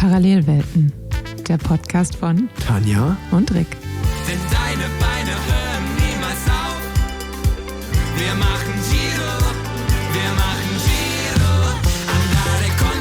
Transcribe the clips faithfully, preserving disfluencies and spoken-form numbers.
Parallelwelten, der Podcast von Tanja und Rick. Denn deine Beine hören niemals auf. Wir machen Giro, wir machen Giro. Andare con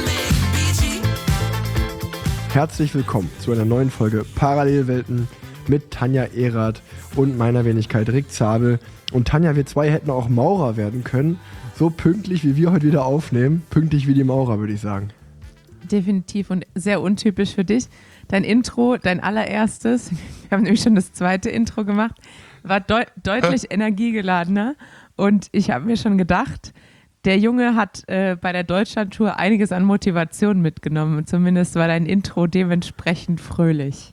me, bici. Herzlich willkommen zu einer neuen Folge Parallelwelten mit Tanja Erath und meiner Wenigkeit Rick Zabel. Und Tanja, wir zwei hätten auch Maurer werden können. So pünktlich, wie wir heute wieder aufnehmen. Pünktlich wie die Maurer, würde ich sagen. Definitiv und sehr untypisch für dich. Dein Intro, dein allererstes, wir haben nämlich schon das zweite Intro gemacht, war deu- deutlich energiegeladener. Und ich habe mir schon gedacht, der Junge hat äh, bei der Deutschlandtour einiges an Motivation mitgenommen. Zumindest war dein Intro dementsprechend fröhlich.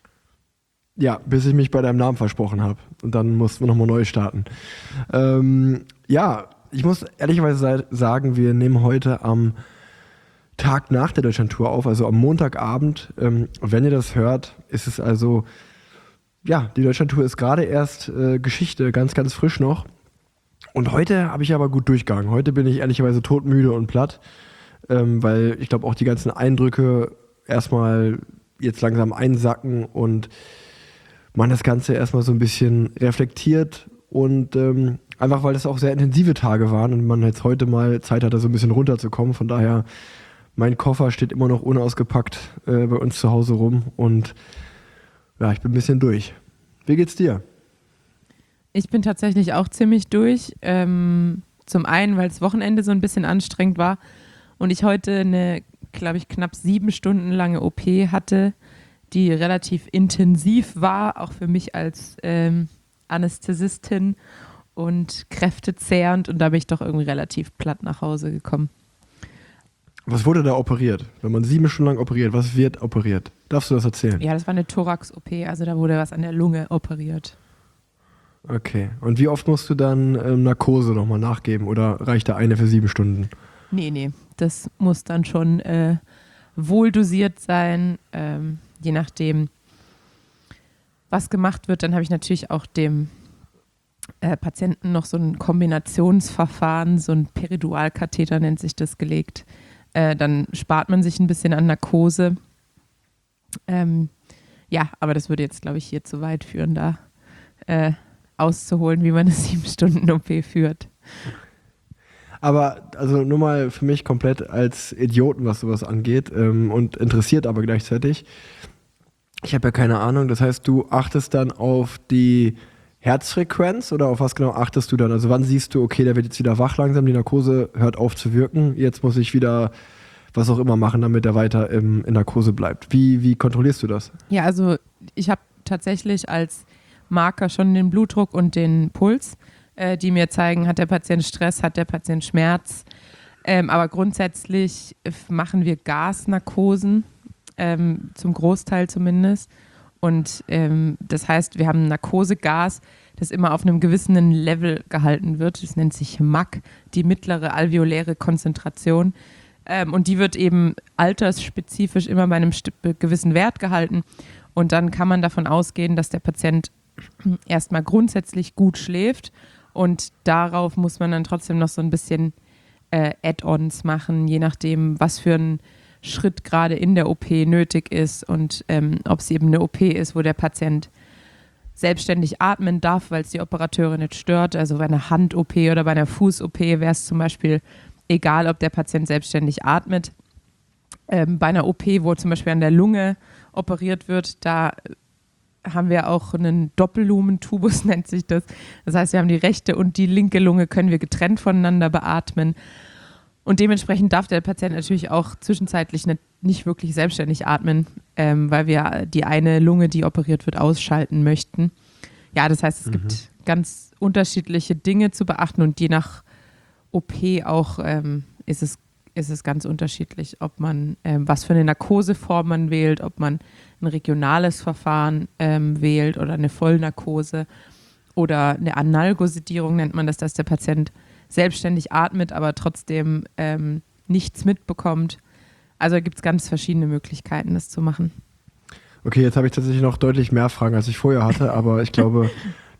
Ja, bis ich mich bei deinem Namen versprochen habe. Und dann mussten wir nochmal neu starten. Ähm, ja, ich muss ehrlicherweise sagen, wir nehmen heute am Tag nach der Deutschlandtour auf, also am Montagabend. Ähm, wenn ihr das hört, ist es also, ja, die Deutschlandtour ist gerade erst äh, Geschichte, ganz, ganz frisch noch. Und heute habe ich aber gut durchgegangen. Heute bin ich ehrlicherweise todmüde und platt, ähm, weil ich glaube auch die ganzen Eindrücke erstmal jetzt langsam einsacken und man das Ganze erstmal so ein bisschen reflektiert und ähm, einfach, weil das auch sehr intensive Tage waren und man jetzt heute mal Zeit hatte, so ein bisschen runterzukommen. Von daher, mein Koffer steht immer noch unausgepackt äh, bei uns zu Hause rum und ja, ich bin ein bisschen durch. Wie geht's dir? Ich bin tatsächlich auch ziemlich durch. Ähm, zum einen, weil das Wochenende so ein bisschen anstrengend war und ich heute eine, glaube ich, knapp sieben Stunden lange O P hatte, die relativ intensiv war, auch für mich als ähm, Anästhesistin und kräftezehrend, und da bin ich doch irgendwie relativ platt nach Hause gekommen. Was wurde da operiert? Wenn man sieben Stunden lang operiert, was wird operiert? Darfst du das erzählen? Ja, das war eine Thorax-O P, also da wurde was an der Lunge operiert. Okay. Und wie oft musst du dann ähm, Narkose nochmal nachgeben oder reicht da eine für sieben Stunden? Nee, nee, das muss dann schon äh, wohl dosiert sein, ähm, je nachdem, was gemacht wird. Dann habe ich natürlich auch dem äh, Patienten noch so ein Kombinationsverfahren, so ein Peridualkatheter nennt sich das, gelegt. Äh, dann spart man sich ein bisschen an Narkose. Ähm, ja, aber das würde jetzt, glaube ich, hier zu weit führen, da äh, auszuholen, wie man eine sieben Stunden O P führt. Aber, also nur mal für mich komplett als Idioten, was sowas angeht, ähm, und interessiert aber gleichzeitig. Ich habe ja keine Ahnung, das heißt, du achtest dann auf die Herzfrequenz oder auf was genau achtest du dann? Also wann siehst du, okay, der wird jetzt wieder wach langsam, die Narkose hört auf zu wirken, jetzt muss ich wieder was auch immer machen, damit er weiter im, in Narkose bleibt. Wie, wie kontrollierst du das? Ja, also ich habe tatsächlich als Marker schon den Blutdruck und den Puls, äh, die mir zeigen, hat der Patient Stress, hat der Patient Schmerz. Ähm, aber grundsätzlich machen wir Gasnarkosen, ähm, zum Großteil zumindest. Und ähm, das heißt, wir haben ein Narkosegas, das immer auf einem gewissen Level gehalten wird. Das nennt sich M A C, die mittlere alveoläre Konzentration. Ähm, und die wird eben altersspezifisch immer bei einem st- gewissen Wert gehalten. Und dann kann man davon ausgehen, dass der Patient erstmal grundsätzlich gut schläft. Und darauf muss man dann trotzdem noch so ein bisschen äh, Add-ons machen, je nachdem, was für ein Schritt gerade in der O P nötig ist und ähm, ob es eben eine O P ist, wo der Patient selbstständig atmen darf, weil es die Operateure nicht stört. Also bei einer Hand-O P oder bei einer Fuß-O P wäre es zum Beispiel egal, ob der Patient selbstständig atmet. Ähm, bei einer O P, wo zum Beispiel an der Lunge operiert wird, da haben wir auch einen Doppellumentubus, nennt sich das. Das heißt, wir haben die rechte und die linke Lunge können wir getrennt voneinander beatmen. Und dementsprechend darf der Patient natürlich auch zwischenzeitlich nicht, nicht wirklich selbstständig atmen, ähm, weil wir die eine Lunge, die operiert wird, ausschalten möchten. Ja, das heißt, es mhm. gibt ganz unterschiedliche Dinge zu beachten und je nach O P auch ähm, ist es, ist es ganz unterschiedlich, ob man, ähm, was für eine Narkoseform man wählt, ob man ein regionales Verfahren ähm, wählt oder eine Vollnarkose oder eine Analgosedierung nennt man das, dass der Patient selbstständig atmet, aber trotzdem ähm, nichts mitbekommt. Also gibt es ganz verschiedene Möglichkeiten, das zu machen. Okay, jetzt habe ich tatsächlich noch deutlich mehr Fragen, als ich vorher hatte, aber ich glaube,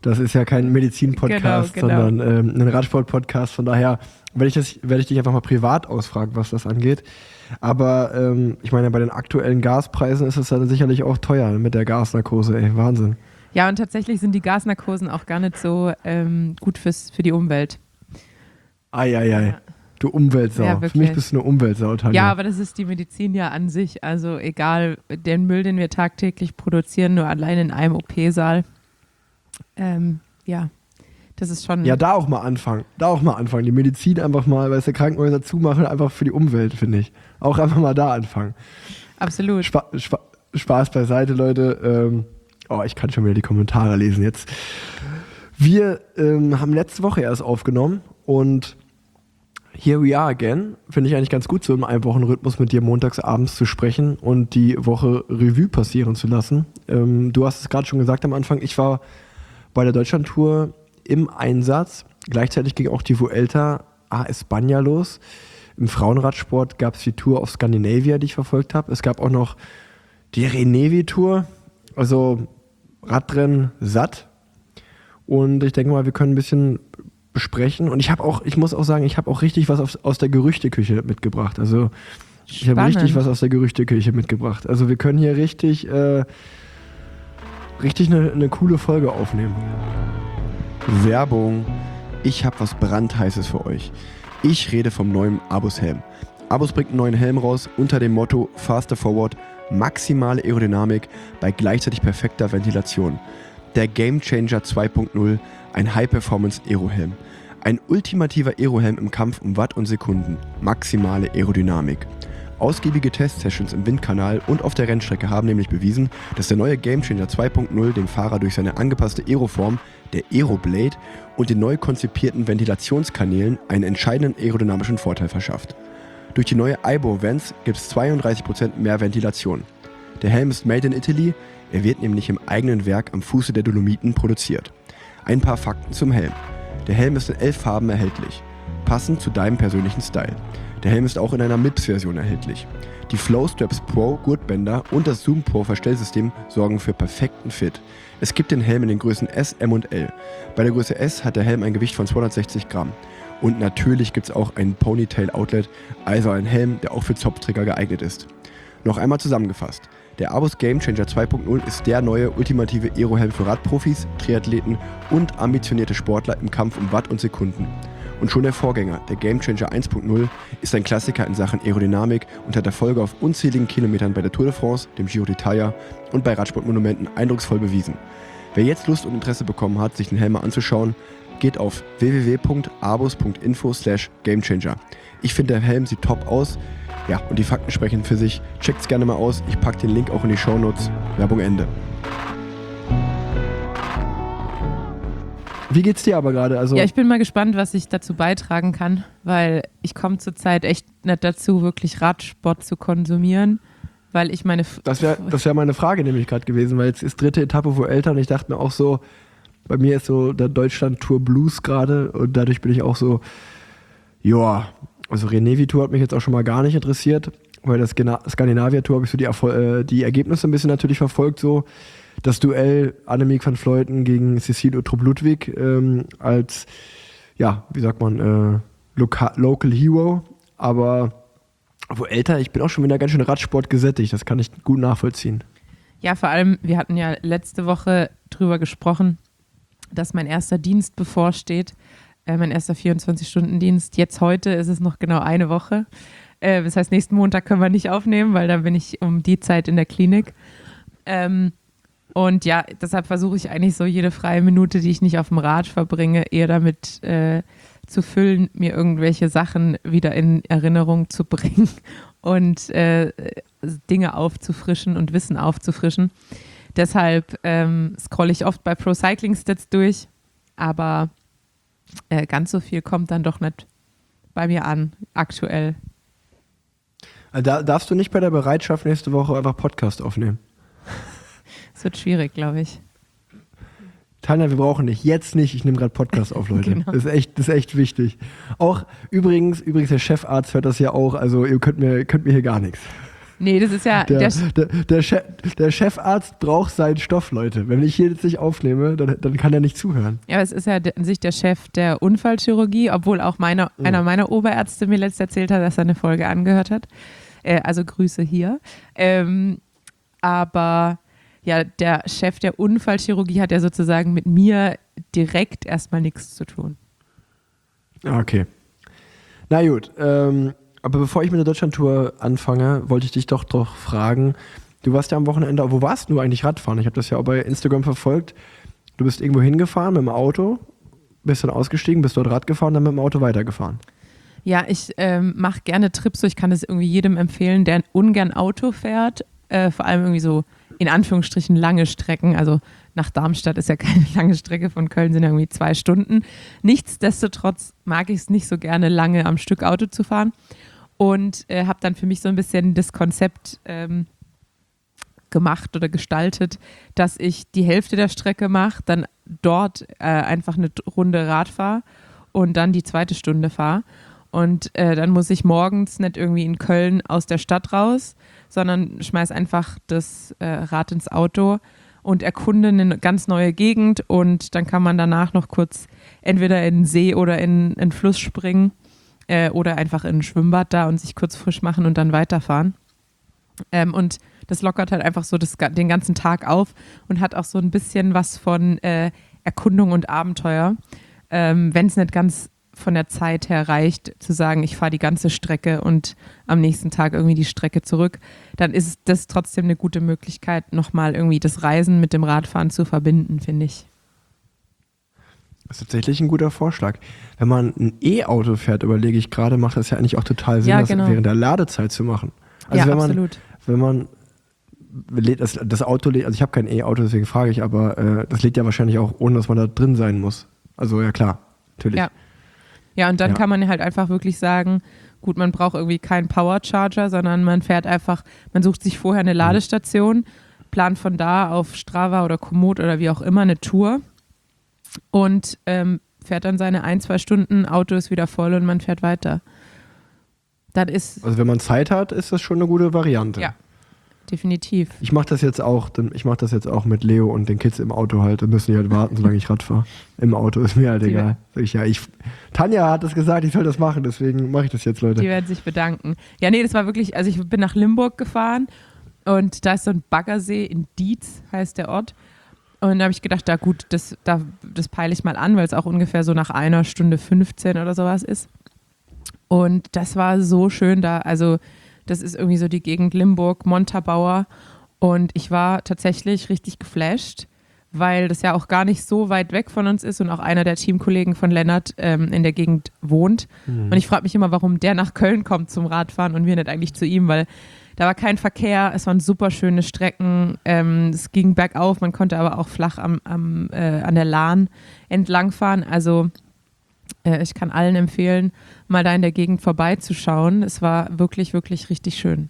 Das ist ja kein Medizin-Podcast, Genau, genau. sondern ähm, ein Radsport-Podcast. Von daher werde ich, das, werde ich dich einfach mal privat ausfragen, was das angeht. Aber ähm, ich meine, bei den aktuellen Gaspreisen ist es dann sicherlich auch teuer mit der Gasnarkose. Ey, Wahnsinn. Ja, und tatsächlich sind die Gasnarkosen auch gar nicht so ähm, gut fürs, für die Umwelt. Eieiei, Ja. du Umweltsau. Ja, Für wirklich. mich bist du eine Umweltsau, Tanja. Ja, aber das ist die Medizin ja an sich. Also egal, den Müll, den wir tagtäglich produzieren, nur allein in einem O P-Saal. Ähm, ja, das ist schon... Ja, da auch mal anfangen. Da auch mal anfangen. Die Medizin einfach mal, weil es der Krankenhäuser zumachen, einfach für die Umwelt, finde ich. Auch einfach mal da anfangen. Absolut. Spa Spa Spaß beiseite, Leute. Ähm, oh, ich kann schon wieder die Kommentare lesen jetzt. Wir ähm, haben letzte Woche erst aufgenommen und here we are again. Finde ich eigentlich ganz gut, so im Einwochenrhythmus mit dir montags abends zu sprechen und die Woche Revue passieren zu lassen. Ähm, du hast es gerade schon gesagt am Anfang, ich war bei der Deutschlandtour im Einsatz. Gleichzeitig ging auch die Vuelta a España los. Im Frauenradsport gab es die Tour of Scandinavia, die ich verfolgt habe. Es gab auch noch die Renevi-Tour, also Radrennen satt. Und ich denke mal, wir können ein bisschen besprechen. Und ich habe auch, ich muss auch sagen, ich habe auch richtig was aus, aus der Gerüchteküche mitgebracht. Also ich habe richtig was aus der Gerüchteküche mitgebracht. Also wir können hier richtig, äh, richtig eine, eine coole Folge aufnehmen. Werbung. Ich habe was brandheißes für euch. Ich rede vom neuen Abus-Helm. Abus bringt einen neuen Helm raus unter dem Motto Faster Forward, maximale Aerodynamik bei gleichzeitig perfekter Ventilation. Der Gamechanger zwei Punkt null, ein High-Performance-Aerohelm. Ein ultimativer Aerohelm im Kampf um Watt und Sekunden, maximale Aerodynamik. Ausgiebige Testsessions im Windkanal und auf der Rennstrecke haben nämlich bewiesen, dass der neue Gamechanger zwei Punkt null dem Fahrer durch seine angepasste Aeroform, der Aeroblade, und den neu konzipierten Ventilationskanälen einen entscheidenden aerodynamischen Vorteil verschafft. Durch die neue I B O-Vents gibt es zweiunddreißig Prozent mehr Ventilation. Der Helm ist made in Italy, er wird nämlich im eigenen Werk am Fuße der Dolomiten produziert. Ein paar Fakten zum Helm. Der Helm ist in elf Farben erhältlich, passend zu deinem persönlichen Style. Der Helm ist auch in einer M I P S-Version erhältlich. Die Flowstraps Pro Gurtbänder und das Zoom Pro Verstellsystem sorgen für perfekten Fit. Es gibt den Helm in den Größen S, M und L. Bei der Größe S hat der Helm ein Gewicht von zweihundertsechzig Gramm. Und natürlich gibt es auch ein Ponytail Outlet, also ein Helm, der auch für Zopfträger geeignet ist. Noch einmal zusammengefasst. Der Abus Gamechanger zwei Punkt null ist der neue ultimative Aerohelm für Radprofis, Triathleten und ambitionierte Sportler im Kampf um Watt und Sekunden. Und schon der Vorgänger, der Gamechanger eins Punkt null, ist ein Klassiker in Sachen Aerodynamik und hat Erfolge auf unzähligen Kilometern bei der Tour de France, dem Giro d'Italia und bei Radsportmonumenten eindrucksvoll bewiesen. Wer jetzt Lust und Interesse bekommen hat, sich den Helm mal anzuschauen, geht auf w w w punkt abus punkt info slash gamechanger. Ich finde, der Helm sieht top aus. Ja, und die Fakten sprechen für sich. Checkt's gerne mal aus. Ich packe den Link auch in die Shownotes. Werbung Ende. Wie geht's dir aber gerade? Also Ja, ich bin mal gespannt, was ich dazu beitragen kann, weil ich komme zurzeit echt nicht dazu, wirklich Radsport zu konsumieren, weil ich meine... F- das wäre das wär meine Frage nämlich gerade gewesen, weil jetzt ist dritte Etappe Vuelta und ich dachte mir auch so, bei mir ist so der Deutschland-Tour Blues gerade und dadurch bin ich auch so, ja, also Renevi-Tour hat mich jetzt auch schon mal gar nicht interessiert, weil das Skandinavia-Tour habe ich so die, Erfol- äh, die Ergebnisse ein bisschen natürlich verfolgt, so das Duell Annemiek van Vleuten gegen Cécile Uttrup-Ludwig ähm, als, ja, wie sagt man, äh, Loca- Local Hero, aber Vuelta, ich bin auch schon wieder ganz schön Radsport gesättigt, das kann ich gut nachvollziehen. Ja, vor allem, wir hatten ja letzte Woche drüber gesprochen, dass mein erster Dienst bevorsteht, äh, mein erster vierundzwanzig-Stunden-Dienst. Jetzt heute ist es noch genau eine Woche. Äh, das heißt, nächsten Montag können wir nicht aufnehmen, weil dann bin ich um die Zeit in der Klinik. Ähm, und ja, deshalb versuche ich eigentlich so jede freie Minute, die ich nicht auf dem Rad verbringe, eher damit äh, zu füllen, mir irgendwelche Sachen wieder in Erinnerung zu bringen und äh, Dinge aufzufrischen und Wissen aufzufrischen. Deshalb ähm, scrolle ich oft bei Pro Cycling Stats durch, aber äh, ganz so viel kommt dann doch nicht bei mir an, aktuell. Da darfst du nicht bei der Bereitschaft nächste Woche einfach Podcast aufnehmen? Es wird schwierig, glaube ich. Tanja, wir brauchen nicht. Jetzt nicht. Ich nehme gerade Podcast auf, Leute. Genau. Das ist echt, das ist echt wichtig. Auch übrigens, übrigens, der Chefarzt hört das ja auch. Also ihr könnt mir, könnt mir hier gar nichts. Nee, das ist ja... Der, Der, der, der, Chef, der Chefarzt braucht seinen Stoff, Leute. Wenn ich hier jetzt nicht aufnehme, dann, dann kann er nicht zuhören. ja, aber es ist ja an sich der Chef der Unfallchirurgie, obwohl auch meine, Ja. einer meiner Oberärzte mir letzt erzählt hat, dass er eine Folge angehört hat. Äh, also Grüße hier. Ähm, aber ja, der Chef der Unfallchirurgie hat ja sozusagen mit mir direkt erstmal nichts zu tun. Okay. Na gut, ähm, aber bevor ich mit der Deutschlandtour anfange, wollte ich dich doch doch fragen, du warst ja am Wochenende, wo warst du eigentlich Radfahren? Ich habe das ja auch bei Instagram verfolgt. Du bist irgendwo hingefahren mit dem Auto, bist dann ausgestiegen, bist dort Rad gefahren, dann mit dem Auto weitergefahren. Ja, ich ähm, mache gerne Trips, so ich kann das irgendwie jedem empfehlen, der ungern Auto fährt, äh, vor allem irgendwie so in Anführungsstrichen lange Strecken, also nach Darmstadt ist ja keine lange Strecke, von Köln sind ja irgendwie zwei Stunden. Nichtsdestotrotz mag ich es nicht so gerne, lange am Stück Auto zu fahren und äh, habe dann für mich so ein bisschen das Konzept ähm, gemacht oder gestaltet, dass ich die Hälfte der Strecke mache, dann dort äh, einfach eine Runde Rad fahre und dann die zweite Stunde fahre. Und äh, dann muss ich morgens nicht irgendwie in Köln aus der Stadt raus, sondern schmeiß einfach das äh, Rad ins Auto und erkunde eine ganz neue Gegend und dann kann man danach noch kurz entweder in den See oder in einen Fluss springen äh, oder einfach in ein Schwimmbad da und sich kurz frisch machen und dann weiterfahren. Ähm, und das lockert halt einfach so das, den ganzen Tag auf und hat auch so ein bisschen was von äh, Erkundung und Abenteuer, ähm, wenn es nicht ganz von der Zeit her reicht, zu sagen, ich fahre die ganze Strecke und am nächsten Tag irgendwie die Strecke zurück, dann ist das trotzdem eine gute Möglichkeit, nochmal irgendwie das Reisen mit dem Radfahren zu verbinden, finde ich. Das ist tatsächlich ein guter Vorschlag. Wenn man ein E-Auto fährt, überlege ich gerade, macht das ja eigentlich auch total Sinn, Ja, das genau. während der Ladezeit zu machen. Also ja, wenn man, absolut. wenn man lädt, das, das Auto lädt, also ich habe kein E-Auto, deswegen frage ich, aber äh, das lädt ja wahrscheinlich auch, ohne dass man da drin sein muss. Also ja klar, natürlich. Ja. Ja, und dann Ja. kann man halt einfach wirklich sagen, gut, man braucht irgendwie keinen Powercharger, sondern man fährt einfach, man sucht sich vorher eine Ladestation, plant von da auf Strava oder Komoot oder wie auch immer eine Tour und ähm, fährt dann seine ein, zwei Stunden, Auto ist wieder voll und man fährt weiter. Dann ist, Also wenn man Zeit hat, ist das schon eine gute Variante. ja, definitiv. Ich mache das jetzt auch, denn ich mache das jetzt auch mit Leo und den Kids im Auto halt. Da müssen die halt warten, solange ich Rad fahre. Im Auto ist mir halt Die egal. Sag ich, ja, ich, Tanja hat das gesagt, ich soll das machen, deswegen mache ich das jetzt, Leute. Die werden sich bedanken. Ja, nee, das war wirklich, also ich bin nach Limburg gefahren und da ist so ein Baggersee in Dietz, heißt der Ort. Und da habe ich gedacht, da gut, das, da, das peile ich mal an, weil es auch ungefähr so nach einer Stunde fünfzehn oder sowas ist. Und das war so schön da, also das ist irgendwie so die Gegend Limburg, Montabaur und ich war tatsächlich richtig geflasht, weil das ja auch gar nicht so weit weg von uns ist und auch einer der Teamkollegen von Lennart ähm, in der Gegend wohnt. Mhm. Und ich frage mich immer, warum der nach Köln kommt zum Radfahren und wir nicht eigentlich zu ihm, weil da war kein Verkehr, es waren super schöne Strecken, ähm, es ging bergauf, man konnte aber auch flach am, am, äh, an der Lahn entlangfahren. Also äh, ich kann allen empfehlen, mal da in der Gegend vorbeizuschauen. Es war wirklich, wirklich richtig schön.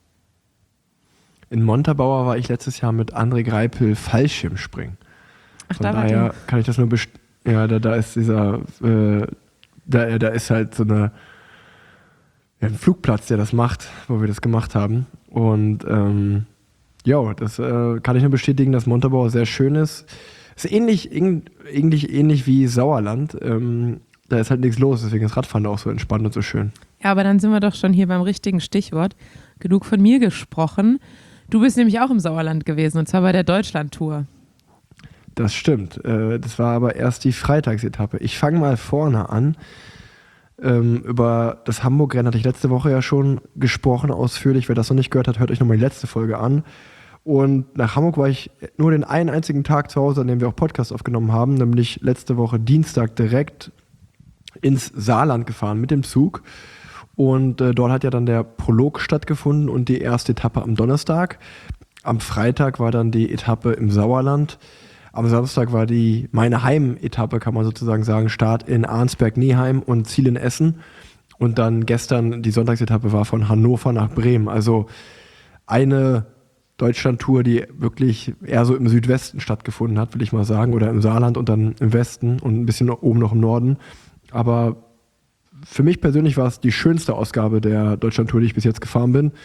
In Montabaur war ich letztes Jahr mit André Greipel Fallschirmspringen. Ach, Von da war daher die. kann ich das nur best- ja, da, da ist dieser äh, da, da ist halt so eine ja, ein Flugplatz, der das macht, wo wir das gemacht haben. Und ähm, ja, das äh, kann ich nur bestätigen, dass Montabaur sehr schön ist. Ist ähnlich, ähnlich, ähnlich wie Sauerland. Ähm, da ist halt nichts los, deswegen ist Radfahren auch so entspannt und so schön. Ja, aber dann sind wir doch schon hier beim richtigen Stichwort. Genug von mir gesprochen. Du bist nämlich auch im Sauerland gewesen, und zwar bei der Deutschlandtour. Das stimmt. Äh, das war aber erst die Freitagsetappe. Ich fange mal vorne an. Ähm, über das Hamburg-Rennen hatte ich letzte Woche ja schon gesprochen, ausführlich. Wer das noch nicht gehört hat, hört euch nochmal die letzte Folge an. Und nach Hamburg war ich nur den einen einzigen Tag zu Hause, an dem wir auch Podcast aufgenommen haben, nämlich letzte Woche Dienstag direkt ins Saarland gefahren mit dem Zug. Und äh, dort hat ja dann der Prolog stattgefunden und die erste Etappe am Donnerstag. Am Freitag war dann die Etappe im Sauerland. Am Samstag war die meine Heim-Etappe, kann man sozusagen sagen, Start in Arnsberg-Neheim und Ziel in Essen. Und dann gestern die Sonntagsetappe war von Hannover nach Bremen. Also eine Deutschlandtour, die wirklich eher so im Südwesten stattgefunden hat, will ich mal sagen, oder im Saarland und dann im Westen und ein bisschen oben noch im Norden. Aber für mich persönlich war es die schönste Ausgabe der Deutschlandtour, die ich bis jetzt gefahren bin.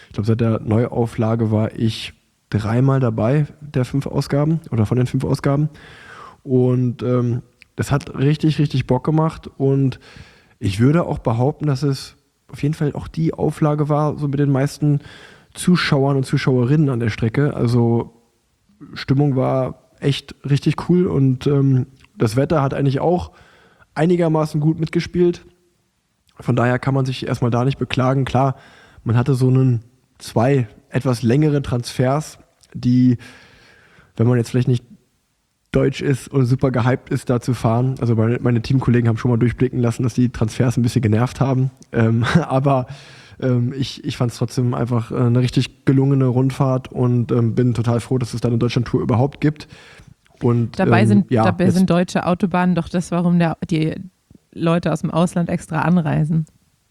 Ich glaube, seit der Neuauflage war ich dreimal dabei, der fünf Ausgaben oder von den fünf Ausgaben. Und ähm, das hat richtig, richtig Bock gemacht. Und ich würde auch behaupten, dass es auf jeden Fall auch die Auflage war, so mit den meisten Zuschauern und Zuschauerinnen an der Strecke. Also Stimmung war echt richtig cool und ähm, das Wetter hat eigentlich auch einigermaßen gut mitgespielt. Von daher kann man sich erstmal da nicht beklagen. Klar, man hatte so einen zwei etwas längere Transfers, die, wenn man jetzt vielleicht nicht deutsch ist und super gehypt ist, da zu fahren. Also meine, meine Teamkollegen haben schon mal durchblicken lassen, dass die Transfers ein bisschen genervt haben. Ähm, aber ähm, ich, ich fand es trotzdem einfach eine richtig gelungene Rundfahrt und ähm, bin total froh, dass es da eine Deutschlandtour überhaupt gibt. Und, dabei ähm, sind, ja, dabei jetzt, sind deutsche Autobahnen doch das, warum der, die Leute aus dem Ausland extra anreisen.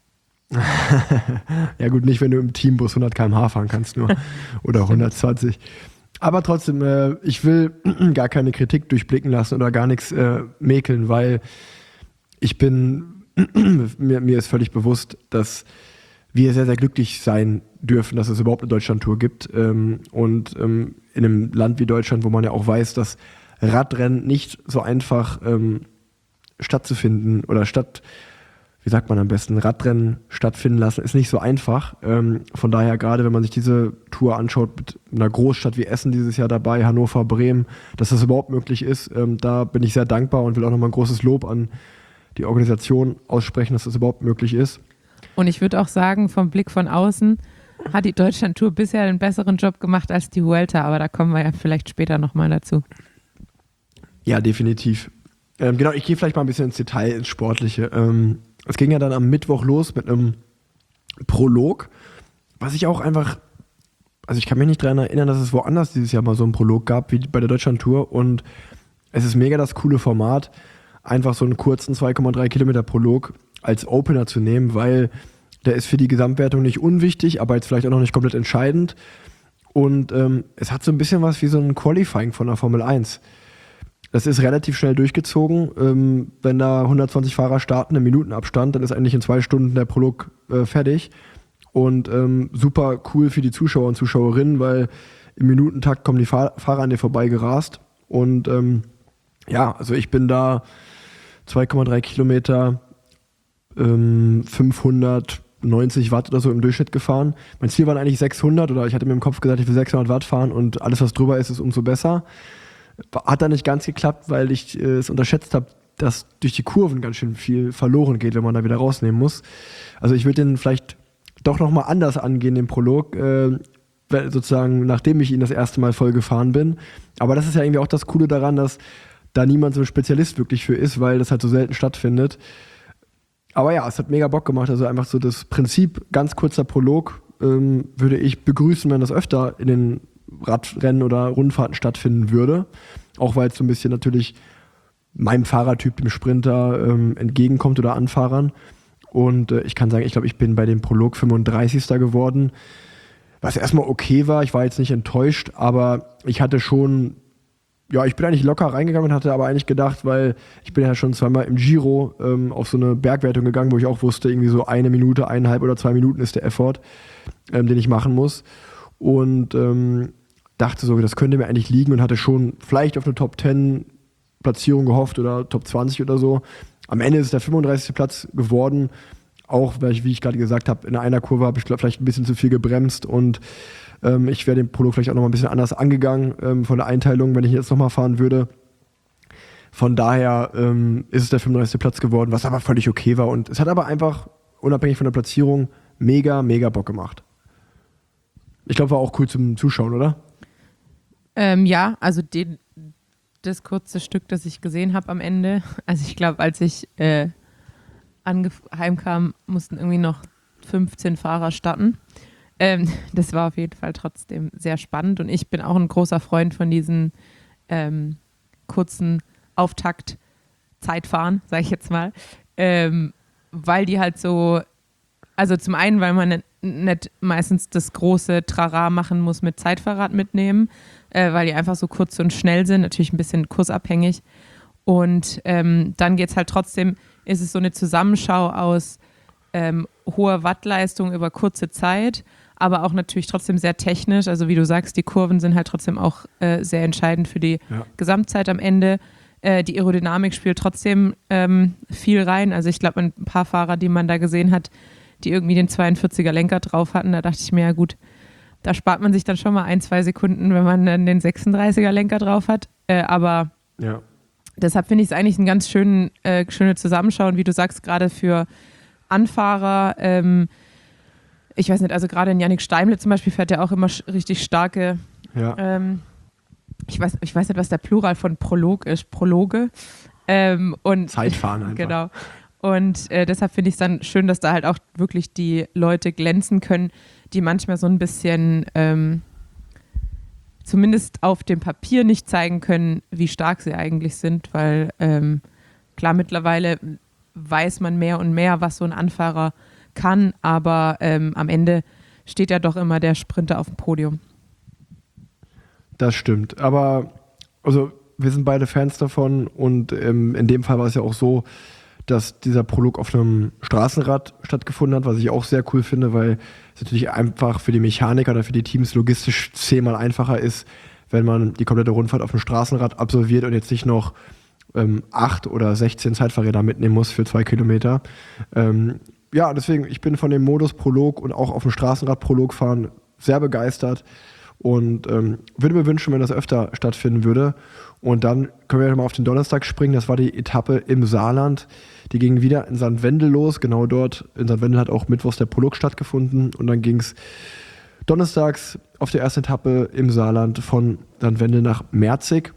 ja gut, nicht wenn du im Teambus hundert Kilometer pro Stunde fahren kannst nur oder hundertzwanzig. Aber trotzdem, äh, ich will gar keine Kritik durchblicken lassen oder gar nichts äh, mäkeln, weil ich bin, mir, mir ist völlig bewusst, dass wir sehr, sehr glücklich sein dürfen, dass es überhaupt eine Deutschlandtour gibt. Ähm, und ähm, in einem Land wie Deutschland, wo man ja auch weiß, dass Radrennen nicht so einfach ähm, stattzufinden oder statt, wie sagt man am besten, Radrennen stattfinden lassen, ist nicht so einfach. Ähm, von daher, gerade wenn man sich diese Tour anschaut, mit einer Großstadt wie Essen dieses Jahr dabei, Hannover, Bremen, dass das überhaupt möglich ist, ähm, da bin ich sehr dankbar und will auch nochmal ein großes Lob an die Organisation aussprechen, dass das überhaupt möglich ist. Und ich würde auch sagen, vom Blick von außen hat die Deutschlandtour bisher einen besseren Job gemacht als die Vuelta, aber da kommen wir ja vielleicht später nochmal dazu. Ja, definitiv. Ähm, genau, ich gehe vielleicht mal ein bisschen ins Detail, ins Sportliche. Ähm, es ging ja dann am Mittwoch los mit einem Prolog, was ich auch einfach, also ich kann mich nicht daran erinnern, dass es woanders dieses Jahr mal so einen Prolog gab, wie bei der Deutschlandtour, und es ist mega das coole Format, einfach so einen kurzen zwei Komma drei Kilometer Prolog als Opener zu nehmen, weil der ist für die Gesamtwertung nicht unwichtig, aber jetzt vielleicht auch noch nicht komplett entscheidend. Und ähm, es hat so ein bisschen was wie so ein Qualifying von der Formel eins. Das ist relativ schnell durchgezogen. Ähm, wenn da hundertzwanzig Fahrer starten im Minutenabstand, dann ist eigentlich in zwei Stunden der Prolog äh, fertig. Und ähm, super cool für die Zuschauer und Zuschauerinnen, weil im Minutentakt kommen die Fahr- Fahrer an dir vorbei gerast. Und ähm, ja, also ich bin da zwei Komma drei Kilometer, ähm, fünfhundertneunzig Watt oder so im Durchschnitt gefahren. Mein Ziel waren eigentlich sechshundert, oder ich hatte mir im Kopf gesagt, ich will sechshundert Watt fahren und alles, was drüber ist, ist umso besser. Hat dann nicht ganz geklappt, weil ich äh, es unterschätzt habe, dass durch die Kurven ganz schön viel verloren geht, wenn man da wieder rausnehmen muss. Also ich würde den vielleicht doch nochmal anders angehen, den Prolog, äh, sozusagen nachdem ich ihn das erste Mal voll gefahren bin. Aber das ist ja irgendwie auch das Coole daran, dass da niemand so ein Spezialist wirklich für ist, weil das halt so selten stattfindet. Aber ja, es hat mega Bock gemacht. Also einfach so das Prinzip, ganz kurzer Prolog, ähm, würde ich begrüßen, wenn das öfter in den Radrennen oder Rundfahrten stattfinden würde. Auch weil es so ein bisschen natürlich meinem Fahrertyp, dem Sprinter, ähm, entgegenkommt oder Anfahrern. Und äh, ich kann sagen, ich glaube, ich bin bei dem Prolog fünfunddreißigster geworden. Was erstmal okay war, ich war jetzt nicht enttäuscht, aber ich hatte schon, ja, ich bin eigentlich locker reingegangen und hatte aber eigentlich gedacht, weil ich bin ja schon zweimal im Giro ähm, auf so eine Bergwertung gegangen, wo ich auch wusste, irgendwie so eine Minute, eineinhalb oder zwei Minuten ist der Effort, ähm, den ich machen muss. Und ähm, dachte so, das könnte mir eigentlich liegen und hatte schon vielleicht auf eine Top zehn Platzierung gehofft oder Top zwanzig oder so. Am Ende ist es der fünfunddreißigste Platz geworden. Auch, weil ich, wie ich gerade gesagt habe, in einer Kurve habe ich glaub, vielleicht ein bisschen zu viel gebremst und ähm, ich wäre den Prolog vielleicht auch noch mal ein bisschen anders angegangen ähm, von der Einteilung, wenn ich jetzt nochmal fahren würde. Von daher ähm, ist es der fünfunddreißigste Platz geworden, was aber völlig okay war. Und es hat aber einfach, unabhängig von der Platzierung, mega, mega Bock gemacht. Ich glaube, war auch cool zum Zuschauen, oder? Ähm, ja, also den, das kurze Stück, das ich gesehen habe am Ende, also ich glaube, als ich äh, angef- heimkam, mussten irgendwie noch fünfzehn Fahrer starten. Ähm, das war auf jeden Fall trotzdem sehr spannend und ich bin auch ein großer Freund von diesen ähm, kurzen Auftakt-Zeitfahren, sage ich jetzt mal, ähm, weil die halt so, also zum einen, weil man nicht, nicht meistens das große Trara machen muss mit Zeitfahrrad mitnehmen, äh, weil die einfach so kurz und schnell sind, natürlich ein bisschen kursabhängig. Und ähm, dann geht es halt trotzdem, ist es so eine Zusammenschau aus ähm, hohe Wattleistung über kurze Zeit, aber auch natürlich trotzdem sehr technisch. Also wie du sagst, die Kurven sind halt trotzdem auch äh, sehr entscheidend für die Ja. Gesamtzeit am Ende. Äh, die Aerodynamik spielt trotzdem ähm, viel rein. Also ich glaube, ein paar Fahrer, die man da gesehen hat, die irgendwie den zweiundvierziger Lenker drauf hatten, da dachte ich mir, ja gut, da spart man sich dann schon mal ein, zwei Sekunden, wenn man dann den sechsunddreißiger Lenker drauf hat. Äh, aber Ja. deshalb finde ich es eigentlich ein ganz schön, äh, schöne Zusammenschauen, wie du sagst, gerade für Anfahrer. Ähm, ich weiß nicht, also gerade in Yannick Steimle zum Beispiel fährt ja auch immer sch- richtig starke, Ja. ähm, ich, weiß, ich weiß nicht, was der Plural von Prolog ist, Prologe. Ähm, und Zeitfahren einfach. Genau. Und äh, deshalb finde ich es dann schön, dass da halt auch wirklich die Leute glänzen können, die manchmal so ein bisschen ähm, zumindest auf dem Papier nicht zeigen können, wie stark sie eigentlich sind, weil ähm, klar, mittlerweile weiß man mehr und mehr, was so ein Anfahrer kann, aber ähm, am Ende steht ja doch immer der Sprinter auf dem Podium. Das stimmt. Aber also wir sind beide Fans davon und ähm, in dem Fall war es ja auch so, dass dieser Prolog auf einem Straßenrad stattgefunden hat, was ich auch sehr cool finde, weil es natürlich einfach für die Mechaniker oder für die Teams logistisch zehnmal einfacher ist, wenn man die komplette Rundfahrt auf einem Straßenrad absolviert und jetzt nicht noch ähm, acht oder sechzehn Zeitfahrräder mitnehmen muss für zwei Kilometer. Ähm, ja, deswegen, ich bin von dem Modus Prolog und auch auf dem Straßenrad Prolog fahren sehr begeistert und ähm, würde mir wünschen, wenn das öfter stattfinden würde. Und dann können wir mal auf den Donnerstag springen. Das war die Etappe im Saarland. Die ging wieder in Sankt Wendel los. Genau dort in Sankt Wendel hat auch mittwochs der Prolog stattgefunden. Und dann ging es donnerstags auf der ersten Etappe im Saarland von Sankt Wendel nach Merzig.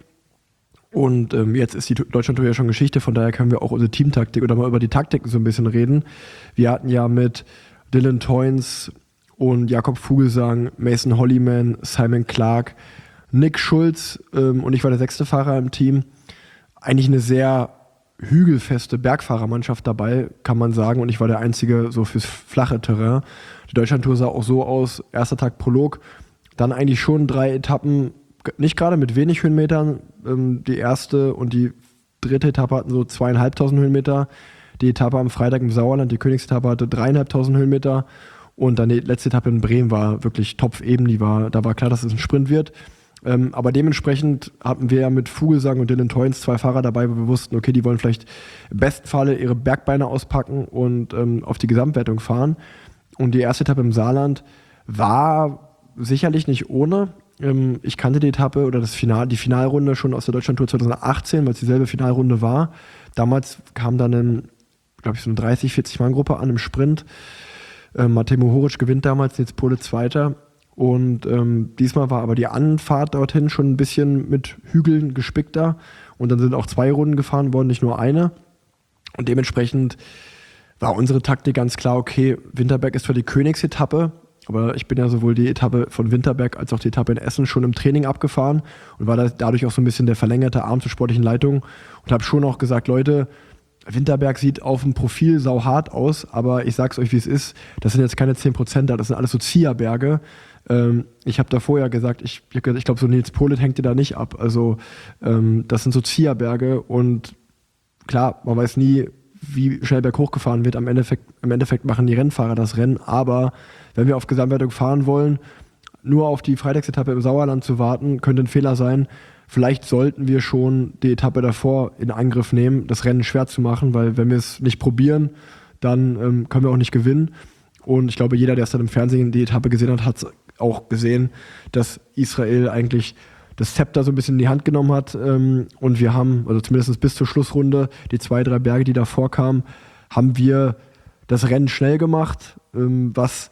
Und ähm, jetzt ist die Deutschlandtour ja schon Geschichte. Von daher können wir auch unsere Teamtaktik oder mal über die Taktiken so ein bisschen reden. Wir hatten ja mit Dylan Teuns und Jakob Vogelsang, Mason Hollyman, Simon Clark, Nick Schulz ähm, und ich war der sechste Fahrer im Team. Eigentlich eine sehr hügelfeste Bergfahrermannschaft dabei, kann man sagen. Und ich war der Einzige so fürs flache Terrain. Die Deutschlandtour sah auch so aus, erster Tag Prolog, dann eigentlich schon drei Etappen, nicht gerade mit wenig Höhenmetern. Ähm, die erste und die dritte Etappe hatten so zweieinhalbtausend Höhenmeter. Die Etappe am Freitag im Sauerland, die Königsetappe, hatte dreieinhalbtausend Höhenmeter. Und dann die letzte Etappe in Bremen war wirklich topfeben. Die war, da war klar, dass es ein Sprint wird. Ähm, aber dementsprechend hatten wir ja mit Vogelsang und Dylan Teuns zwei Fahrer dabei, wo wir wussten, okay, die wollen vielleicht im besten Falle ihre Bergbeine auspacken und ähm, auf die Gesamtwertung fahren. Und die erste Etappe im Saarland war sicherlich nicht ohne. Ähm, ich kannte die Etappe oder das Final, die Finalrunde schon aus der Deutschlandtour zwanzig achtzehn, weil es dieselbe Finalrunde war. Damals kam dann, ein, glaube ich, so eine dreißig, vierzig Mann Gruppe an im Sprint. Ähm, Matej Mohoric gewinnt damals, Nils Pole Zweiter. Und ähm, diesmal war aber die Anfahrt dorthin schon ein bisschen mit Hügeln gespickter. Und dann sind auch zwei Runden gefahren worden, nicht nur eine. Und dementsprechend war unsere Taktik ganz klar, okay, Winterberg ist für die Königsetappe. Aber ich bin ja sowohl die Etappe von Winterberg als auch die Etappe in Essen schon im Training abgefahren und war da dadurch auch so ein bisschen der verlängerte Arm zur sportlichen Leitung und habe schon auch gesagt, Leute, Winterberg sieht auf dem Profil sauhart aus, aber ich sag's euch, wie es ist, das sind jetzt keine zehn Prozent da, das sind alles so Zieherberge. Ähm, ich habe da vorher gesagt, ich, ich glaube, so Nils Polit hängt dir da nicht ab. Also ähm, das sind so Zieherberge und klar, man weiß nie, wie schnell berghoch gefahren wird. Am Endeffekt, im Endeffekt machen die Rennfahrer das Rennen, aber wenn wir auf Gesamtwertung fahren wollen, nur auf die Freitagsetappe im Sauerland zu warten, könnte ein Fehler sein. Vielleicht sollten wir schon die Etappe davor in Angriff nehmen, das Rennen schwer zu machen, weil wenn wir es nicht probieren, dann ähm, können wir auch nicht gewinnen. Und ich glaube, jeder, der es dann im Fernsehen die Etappe gesehen hat, hat es auch gesehen, dass Israel eigentlich das Zepter so ein bisschen in die Hand genommen hat. Ähm, und wir haben, also zumindest bis zur Schlussrunde, die zwei, drei Berge, die davor kamen, haben wir das Rennen schnell gemacht, ähm, was,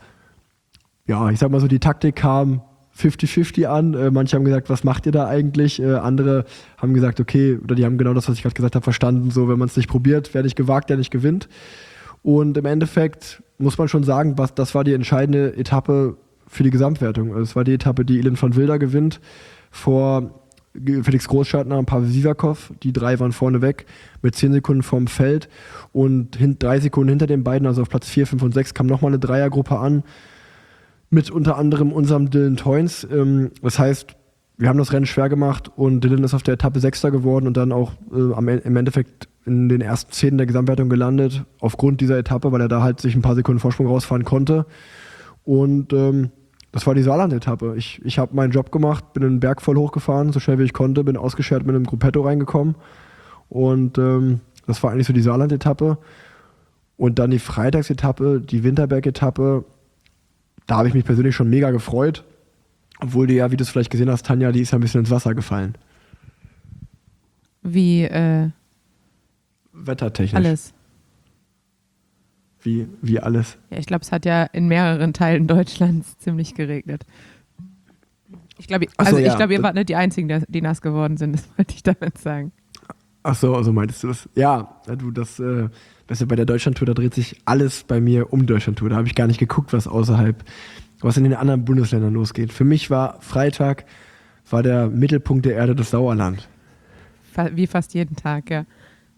ja, ich sag mal so, die Taktik kam fünfzig fünfzig an. Äh, manche haben gesagt, was macht ihr da eigentlich? Äh, andere haben gesagt, okay, oder die haben genau das, was ich gerade gesagt habe, verstanden. So, wenn man es nicht probiert, wer nicht gewagt, der nicht gewinnt. Und im Endeffekt muss man schon sagen, was, das war die entscheidende Etappe für die Gesamtwertung. Also es war die Etappe, die Ilan van Wilder gewinnt vor Felix Großschartner und Pavel Sivakov. Die drei waren vorne weg mit zehn Sekunden vorm Feld und hin, drei Sekunden hinter den beiden, also auf Platz vier, fünf und sechs, kam nochmal eine Dreiergruppe an mit unter anderem unserem Dylan Teuns. Ähm, das heißt, wir haben das Rennen schwer gemacht und Dylan ist auf der Etappe Sechster geworden und dann auch äh, am, im Endeffekt in den ersten zehn der Gesamtwertung gelandet, aufgrund dieser Etappe, weil er da halt sich ein paar Sekunden Vorsprung rausfahren konnte. Und ähm, das war die Saarland-Etappe. Ich, ich habe meinen Job gemacht, bin den Berg voll hochgefahren, so schnell wie ich konnte, bin ausgeschert mit einem Gruppetto reingekommen. Und ähm, das war eigentlich so die Saarland-Etappe. Und dann die Freitagsetappe, die Winterberg-Etappe, da habe ich mich persönlich schon mega gefreut. Obwohl die ja, wie du es vielleicht gesehen hast, Tanja, die ist ja ein bisschen ins Wasser gefallen. Wie äh, Wettertechnisch. alles. Wie, wie alles. Ja, ich glaube, es hat ja in mehreren Teilen Deutschlands ziemlich geregnet. Ich glaube, Ach so, also ja. ich glaube, ihr wart nicht die Einzigen, die nass geworden sind, das wollte ich damit sagen. Ach so, also meintest du das? Ja, du, das, äh, weißt du, bei der Deutschlandtour, da dreht sich alles bei mir um Deutschlandtour. Da habe ich gar nicht geguckt, was außerhalb, was in den anderen Bundesländern losgeht. Für mich war Freitag, war der Mittelpunkt der Erde das Sauerland. Fa- Wie fast jeden Tag, ja.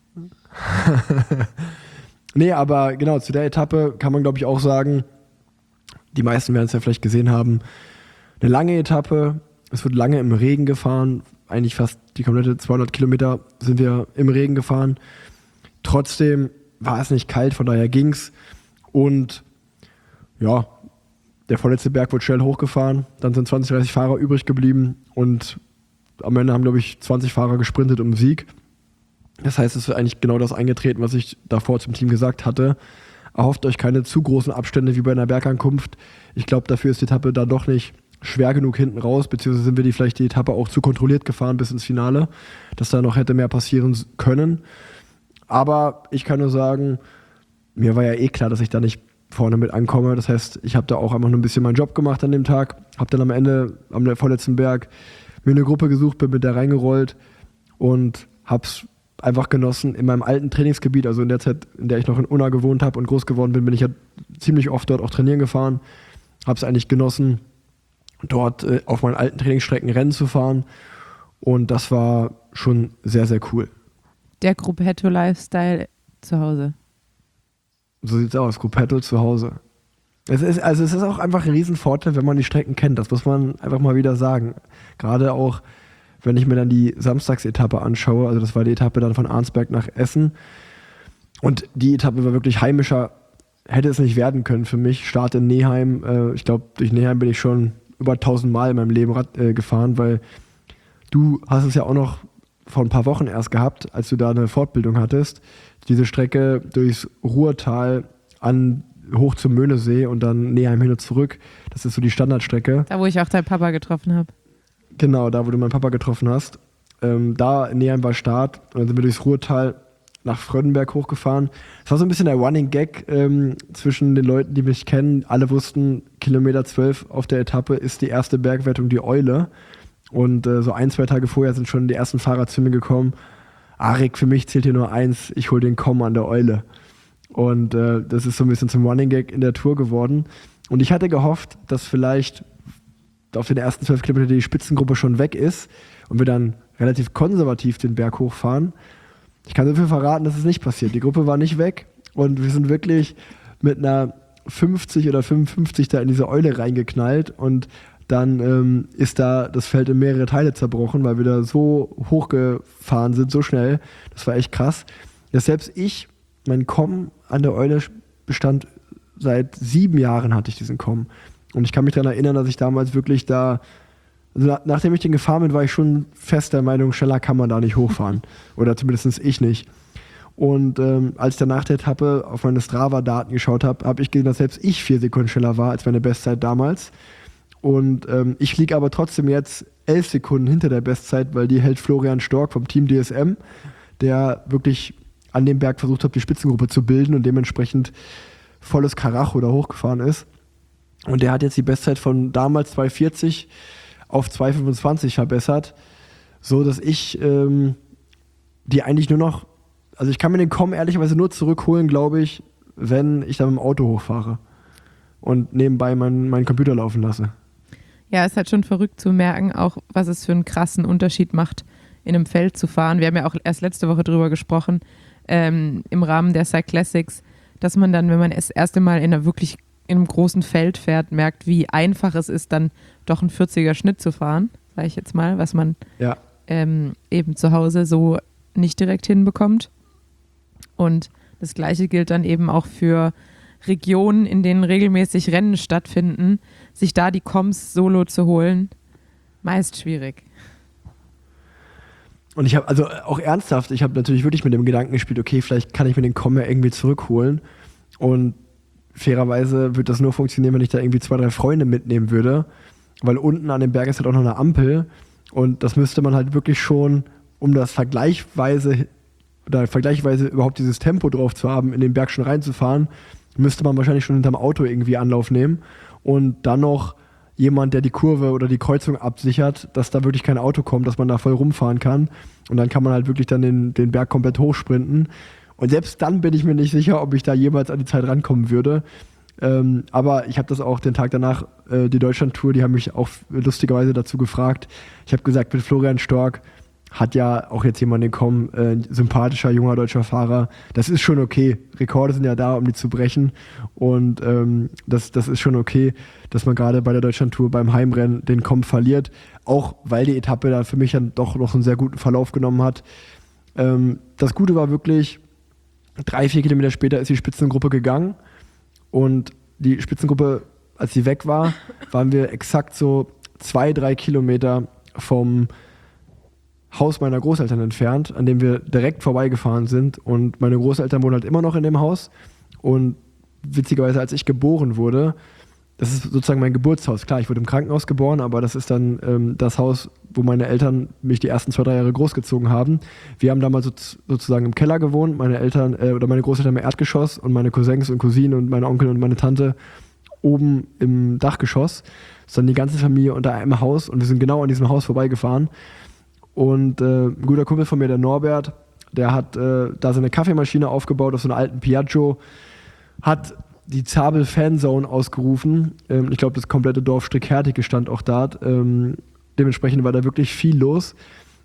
Nee, aber genau, zu der Etappe kann man, glaube ich, auch sagen, die meisten werden es ja vielleicht gesehen haben, eine lange Etappe, es wird lange im Regen gefahren, eigentlich fast die komplette zweihundert Kilometer sind wir im Regen gefahren. Trotzdem war es nicht kalt, von daher ging's. Und ja, der vorletzte Berg wurde schnell hochgefahren, dann sind zwanzig, dreißig Fahrer übrig geblieben und am Ende haben, glaube ich, zwanzig Fahrer gesprintet um den Sieg. Das heißt, es ist eigentlich genau das eingetreten, was ich davor zum Team gesagt hatte. Erhofft euch keine zu großen Abstände wie bei einer Bergankunft. Ich glaube, dafür ist die Etappe dann doch nicht schwer genug hinten raus, beziehungsweise sind wir die vielleicht die Etappe auch zu kontrolliert gefahren bis ins Finale, dass da noch hätte mehr passieren können. Aber ich kann nur sagen, mir war ja eh klar, dass ich da nicht vorne mit ankomme. Das heißt, ich habe da auch einfach nur ein bisschen meinen Job gemacht an dem Tag, habe dann am Ende, am vorletzten Berg, mir eine Gruppe gesucht, bin mit der reingerollt und habe es einfach genossen in meinem alten Trainingsgebiet, also in der Zeit, in der ich noch in Unna gewohnt habe und groß geworden bin, bin ich ja ziemlich oft dort auch trainieren gefahren. Habe es eigentlich genossen, dort äh, auf meinen alten Trainingsstrecken Rennen zu fahren und das war schon sehr, sehr cool. Der Gruppetto-Lifestyle zu Hause. So sieht's aus, Gruppetto zu Hause. Es ist, also es ist auch einfach ein Riesenvorteil, wenn man die Strecken kennt, das muss man einfach mal wieder sagen. Gerade auch, wenn ich mir dann die Samstagsetappe anschaue, also das war die Etappe dann von Arnsberg nach Essen und die Etappe war wirklich heimischer, hätte es nicht werden können für mich. Start in Neheim, äh, ich glaube durch Neheim bin ich schon über tausend Mal in meinem Leben Rad, äh, gefahren, weil du hast es ja auch noch vor ein paar Wochen erst gehabt, als du da eine Fortbildung hattest, diese Strecke durchs Ruhrtal an hoch zum Möhnesee und dann Neheim hin und zurück, das ist so die Standardstrecke. Da, wo ich auch deinen Papa getroffen habe. Genau, da wo du meinen Papa getroffen hast. Ähm, da in Neheim war Start und dann sind wir durchs Ruhrtal nach Frödenberg hochgefahren. Das war so ein bisschen der Running Gag ähm, zwischen den Leuten, die mich kennen. Alle wussten, Kilometer zwölf auf der Etappe ist die erste Bergwertung die Eule. Und äh, so ein, zwei Tage vorher sind schon die ersten Fahrer zu mir gekommen. Arik, für mich zählt hier nur eins, ich hole den Komm an der Eule. Und äh, das ist so ein bisschen zum Running Gag in der Tour geworden. Und ich hatte gehofft, dass vielleicht auf den ersten zwölf Kilometern die Spitzengruppe schon weg ist und wir dann relativ konservativ den Berg hochfahren. Ich kann so viel verraten, dass es nicht passiert. Die Gruppe war nicht weg und wir sind wirklich mit einer fünfzig oder fünfundfünfzig da in diese Eule reingeknallt und dann ähm, ist da das Feld in mehrere Teile zerbrochen, weil wir da so hochgefahren sind, so schnell. Das war echt krass. Dass selbst ich, mein Komm an der Eule bestand seit sieben Jahren hatte ich diesen Komm. Und ich kann mich daran erinnern, dass ich damals wirklich da, also na, nachdem ich den gefahren bin, war ich schon fest der Meinung, schneller kann man da nicht hochfahren. Oder zumindest ich nicht. Und ähm, als ich dann nach der Etappe auf meine Strava-Daten geschaut habe, habe ich gesehen, dass selbst ich vier Sekunden schneller war als meine Bestzeit damals. Und ähm, ich liege aber trotzdem jetzt elf Sekunden hinter der Bestzeit, weil die hält Florian Stork vom Team D S M, der wirklich an dem Berg versucht hat, die Spitzengruppe zu bilden und dementsprechend volles Karacho da hochgefahren ist. Und der hat jetzt die Bestzeit von damals zwei vierzig auf zwei fünfundzwanzig verbessert, so dass ich ähm, die eigentlich nur noch, also ich kann mir den Komm ehrlicherweise nur zurückholen, glaube ich, wenn ich da mit dem Auto hochfahre und nebenbei meinen meinen Computer laufen lasse. Ja, ist halt schon verrückt zu merken, auch was es für einen krassen Unterschied macht, in einem Feld zu fahren. Wir haben ja auch erst letzte Woche drüber gesprochen, ähm, im Rahmen der Cyclassics, dass man dann, wenn man das erste Mal in einer wirklich in einem großen Feld fährt, merkt, wie einfach es ist, dann doch einen vierziger Schnitt zu fahren, sage ich jetzt mal, was man Ja. ähm, eben zu Hause so nicht direkt hinbekommt. Und das Gleiche gilt dann eben auch für Regionen, in denen regelmäßig Rennen stattfinden, sich da die Comms solo zu holen, meist schwierig. Und ich habe also auch ernsthaft, ich habe natürlich wirklich mit dem Gedanken gespielt, okay, vielleicht kann ich mir den Com ja irgendwie zurückholen. Und fairerweise wird das nur funktionieren, wenn ich da irgendwie zwei, drei Freunde mitnehmen würde, weil unten an dem Berg ist halt auch noch eine Ampel und das müsste man halt wirklich schon, um das vergleichsweise oder vergleichsweise überhaupt dieses Tempo drauf zu haben, in den Berg schon reinzufahren, müsste man wahrscheinlich schon hinterm Auto irgendwie Anlauf nehmen und dann noch jemand, der die Kurve oder die Kreuzung absichert, dass da wirklich kein Auto kommt, dass man da voll rumfahren kann und dann kann man halt wirklich dann den, den Berg komplett hochsprinten und selbst dann bin ich mir nicht sicher, ob ich da jemals an die Zeit rankommen würde. Ähm, aber ich habe das auch den Tag danach, äh, die Deutschland-Tour, die haben mich auch lustigerweise dazu gefragt. Ich habe gesagt, mit Florian Stork hat ja auch jetzt jemand den Com, äh, sympathischer, junger deutscher Fahrer. Das ist schon okay. Rekorde sind ja da, um die zu brechen. Und ähm, das, das ist schon okay, dass man gerade bei der Deutschland-Tour beim Heimrennen den Com verliert. Auch weil die Etappe da für mich dann doch noch einen sehr guten Verlauf genommen hat. Ähm, das Gute war wirklich, drei, vier Kilometer später ist die Spitzengruppe gegangen. Und die Spitzengruppe, als sie weg war, waren wir exakt so zwei, drei Kilometer vom Haus meiner Großeltern entfernt, an dem wir direkt vorbeigefahren sind. Und meine Großeltern wohnen halt immer noch in dem Haus. Und witzigerweise, als ich geboren wurde, das ist sozusagen mein Geburtshaus. Klar, ich wurde im Krankenhaus geboren, aber das ist dann ähm, das Haus, wo meine Eltern mich die ersten zwei, drei Jahre großgezogen haben. Wir haben damals so, sozusagen im Keller gewohnt, meine Eltern äh, oder meine Großeltern im Erdgeschoss und meine Cousins und Cousinen und meine Onkel und meine Tante oben im Dachgeschoss. Das ist dann die ganze Familie unter einem Haus und wir sind genau an diesem Haus vorbeigefahren. Und äh, ein guter Kumpel von mir, der Norbert, der hat äh, da seine Kaffeemaschine aufgebaut auf so einer alten Piaggio, hat die Zabel Fanzone ausgerufen. Ähm, ich glaube, das komplette Dorf Strickhertige stand auch da. Ähm, dementsprechend war da wirklich viel los.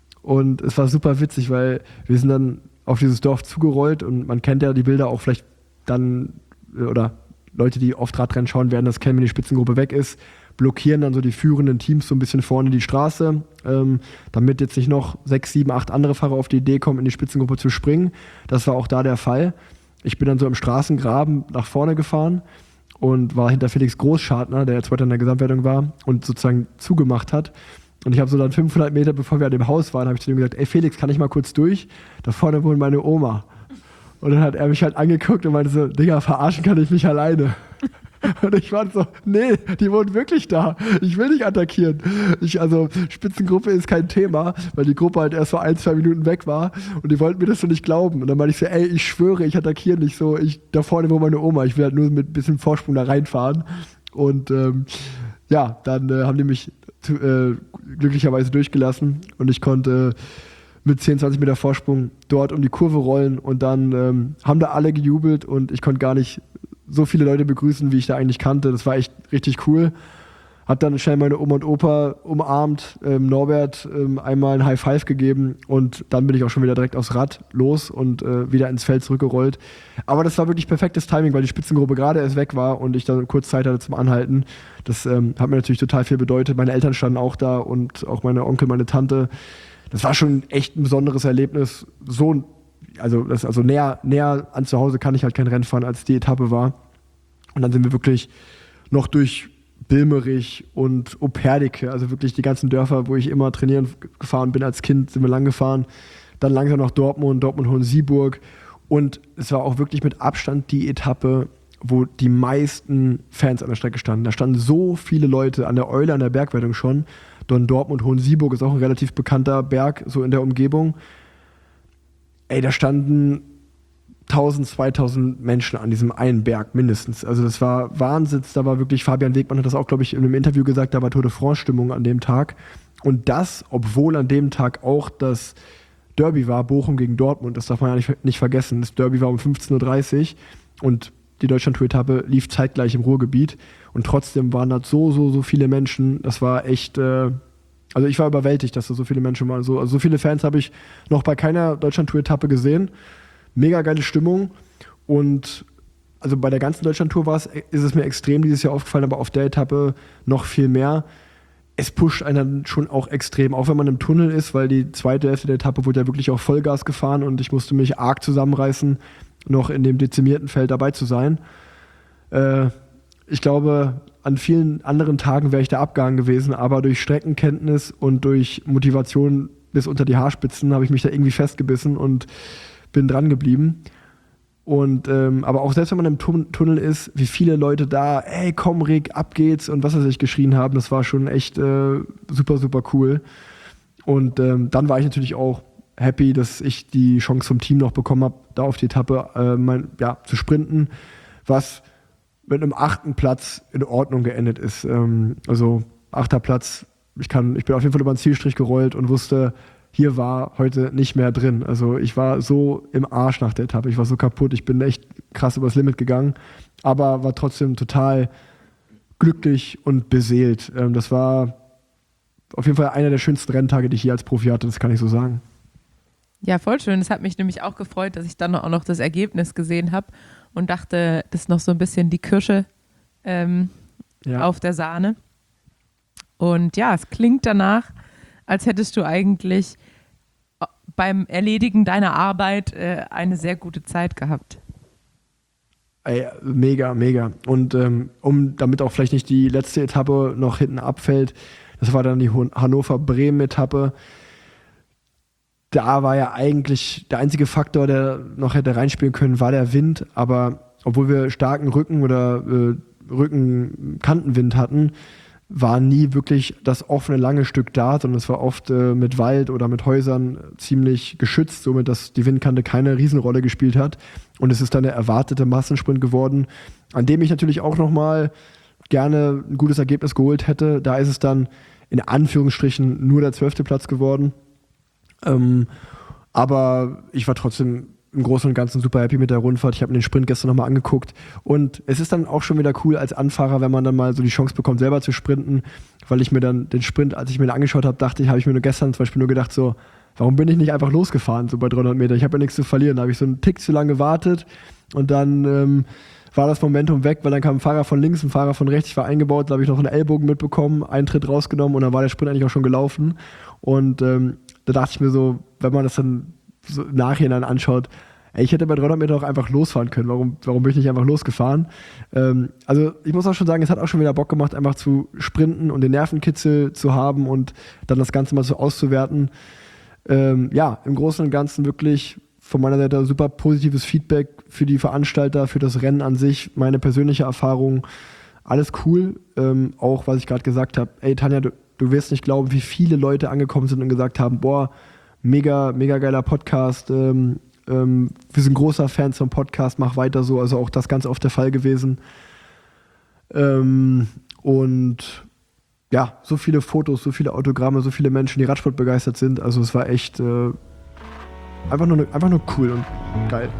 Und es war super witzig, weil wir sind dann auf dieses Dorf zugerollt und man kennt ja die Bilder auch vielleicht dann, oder Leute, die oft Radrennen schauen, werden das kennen, wenn die Spitzengruppe weg ist, blockieren dann so die führenden Teams so ein bisschen vorne die Straße, ähm, damit jetzt nicht noch sechs, sieben, acht andere Fahrer auf die Idee kommen, in die Spitzengruppe zu springen. Das war auch da der Fall. Ich bin dann so im Straßengraben nach vorne gefahren und war hinter Felix Großschartner, der jetzt weiter in der Gesamtwertung war und sozusagen zugemacht hat. Und ich habe so dann fünfhundert Meter, bevor wir an dem Haus waren, habe ich zu ihm gesagt, ey Felix, kann ich mal kurz durch? Da vorne wohnt meine Oma. Und dann hat er mich halt angeguckt und meinte so, Digga, verarschen kann ich mich alleine. Und ich war so, nee, die wohnen wirklich da. Ich will nicht attackieren. Ich, also Spitzengruppe ist kein Thema, weil die Gruppe halt erst so ein, zwei Minuten weg war und die wollten mir das so nicht glauben. Und dann meinte ich so, ey, ich schwöre, ich attackiere nicht so. Ich, da vorne wohnt meine Oma. Ich will halt nur mit ein bisschen Vorsprung da reinfahren. Und ähm, ja, dann äh, haben die mich äh, glücklicherweise durchgelassen und ich konnte äh, mit zehn, zwanzig Meter Vorsprung dort um die Kurve rollen und dann ähm, haben da alle gejubelt und ich konnte gar nicht so viele Leute begrüßen, wie ich da eigentlich kannte. Das war echt richtig cool. Hab dann schnell meine Oma und Opa umarmt, ähm, Norbert ähm, einmal ein High Five gegeben und dann bin ich auch schon wieder direkt aufs Rad los und äh, wieder ins Feld zurückgerollt. Aber das war wirklich perfektes Timing, weil die Spitzengruppe gerade erst weg war und ich dann kurz Zeit hatte zum Anhalten. Das ähm, hat mir natürlich total viel bedeutet. Meine Eltern standen auch da und auch meine Onkel, meine Tante. Das war schon echt ein besonderes Erlebnis. So, also, das, also näher, näher an zu Hause kann ich halt kein Rennen fahren, als die Etappe war. Und dann sind wir wirklich noch durch Bilmerich und Operdike, also wirklich die ganzen Dörfer, wo ich immer trainieren gefahren bin als Kind, sind wir lang gefahren. Dann langsam nach Dortmund, Dortmund-Hohensieburg. Und es war auch wirklich mit Abstand die Etappe, wo die meisten Fans an der Strecke standen. Da standen so viele Leute an der Eule, an der Bergwertung schon. Dann Dortmund, Hohensieburg ist auch ein relativ bekannter Berg, so in der Umgebung. Ey, da standen tausend, zweitausend Menschen an diesem einen Berg mindestens. Also das war Wahnsinn. Da war wirklich, Fabian Wegmann hat das auch, glaube ich, in einem Interview gesagt, da war Tour de France-Stimmung an dem Tag. Und das, obwohl an dem Tag auch das Derby war, Bochum gegen Dortmund. Das darf man ja nicht, nicht vergessen. Das Derby war um fünfzehn Uhr dreißig und die Deutschland-Tour-Etappe lief zeitgleich im Ruhrgebiet. Und trotzdem waren da so, so, so viele Menschen. Das war echt, äh, also ich war überwältigt, dass da so viele Menschen waren. So, also so viele Fans habe ich noch bei keiner Deutschland-Tour-Etappe gesehen. Mega geile Stimmung. Und also bei der ganzen Deutschland-Tour war es, ist es mir extrem dieses Jahr aufgefallen, aber auf der Etappe noch viel mehr. es pusht einen schon auch extrem, auch wenn man im Tunnel ist, weil die zweite Hälfte der Etappe wurde ja wirklich auch Vollgas gefahren und ich musste mich arg zusammenreißen, noch in dem dezimierten Feld dabei zu sein. Äh, ich glaube, an vielen anderen Tagen wäre ich da abgegangen gewesen, aber durch Streckenkenntnis und durch Motivation bis unter die Haarspitzen habe ich mich da irgendwie festgebissen und bin dran geblieben. Und, ähm, aber auch selbst wenn man im Tun- Tunnel ist, wie viele Leute da, ey, komm Rick, ab geht's und was weiß ich geschrien haben, das war schon echt äh, super, super cool. Und ähm, dann war ich natürlich auch happy, dass ich die Chance vom Team noch bekommen habe, da auf die Etappe äh, mein, ja, zu sprinten, was mit einem achten Platz in Ordnung geendet ist. Ähm, also achter Platz, ich, kann, ich bin auf jeden Fall über den Zielstrich gerollt und wusste, hier war heute nicht mehr drin. Also ich war so im Arsch nach der Etappe, ich war so kaputt, ich bin echt krass übers Limit gegangen, aber war trotzdem total glücklich und beseelt. Ähm, das war auf jeden Fall einer der schönsten Renntage, die ich hier als Profi hatte, das kann ich so sagen. Ja, voll schön. Es hat mich nämlich auch gefreut, dass ich dann auch noch das Ergebnis gesehen habe und dachte, das ist noch so ein bisschen die Kirsche ähm, Ja. auf der Sahne. Und ja, es klingt danach, als hättest du eigentlich beim Erledigen deiner Arbeit äh, eine sehr gute Zeit gehabt. Ey, mega, mega. Und ähm, um damit auch vielleicht nicht die letzte Etappe noch hinten abfällt, das war dann die Hon- Hannover-Bremen-Etappe. Da war ja eigentlich der einzige Faktor, der noch hätte reinspielen können, war der Wind. Aber obwohl wir starken Rücken- oder äh, Rückenkantenwind hatten, war nie wirklich das offene lange Stück da, sondern es war oft äh, mit Wald oder mit Häusern ziemlich geschützt, somit dass die Windkante keine Riesenrolle gespielt hat. Und es ist dann der erwartete Massensprint geworden, an dem ich natürlich auch nochmal gerne ein gutes Ergebnis geholt hätte. Da ist es dann in Anführungsstrichen nur der zwölfte Platz geworden. Ähm, aber ich war trotzdem im Großen und Ganzen super happy mit der Rundfahrt. Ich habe mir den Sprint gestern nochmal angeguckt und es ist dann auch schon wieder cool als Anfahrer, wenn man dann mal so die Chance bekommt, selber zu sprinten, weil ich mir dann den Sprint, als ich mir den angeschaut habe, dachte ich, habe ich mir nur gestern zum Beispiel nur gedacht so, warum bin ich nicht einfach losgefahren, so bei dreihundert Meter? Ich habe ja nichts zu verlieren. Da habe ich so einen Tick zu lange gewartet und dann ähm, war das Momentum weg, weil dann kam ein Fahrer von links, ein Fahrer von rechts, ich war eingebaut, da habe ich noch einen Ellbogen mitbekommen, einen Tritt rausgenommen und dann war der Sprint eigentlich auch schon gelaufen. Und ähm, da dachte ich mir so, wenn man das dann so im Nachhinein anschaut, ey, ich hätte bei dreihundert Meter auch einfach losfahren können. Warum, warum bin ich nicht einfach losgefahren? Ähm, also ich muss auch schon sagen, es hat auch schon wieder Bock gemacht, einfach zu sprinten und den Nervenkitzel zu haben und dann das Ganze mal so auszuwerten. Ähm, ja, im Großen und Ganzen wirklich von meiner Seite super positives Feedback für die Veranstalter, für das Rennen an sich, meine persönliche Erfahrung. Alles cool. Ähm, auch, was ich gerade gesagt habe, ey Tanja, du, du wirst nicht glauben, wie viele Leute angekommen sind und gesagt haben, boah, mega, mega geiler Podcast, ähm, ähm, wir sind großer Fans vom Podcast, mach weiter so, also auch das ganz oft der Fall gewesen. Ähm, und ja, so viele Fotos, so viele Autogramme, so viele Menschen, die Radsport begeistert sind, also es war echt äh, einfach, nur, einfach nur cool und geil.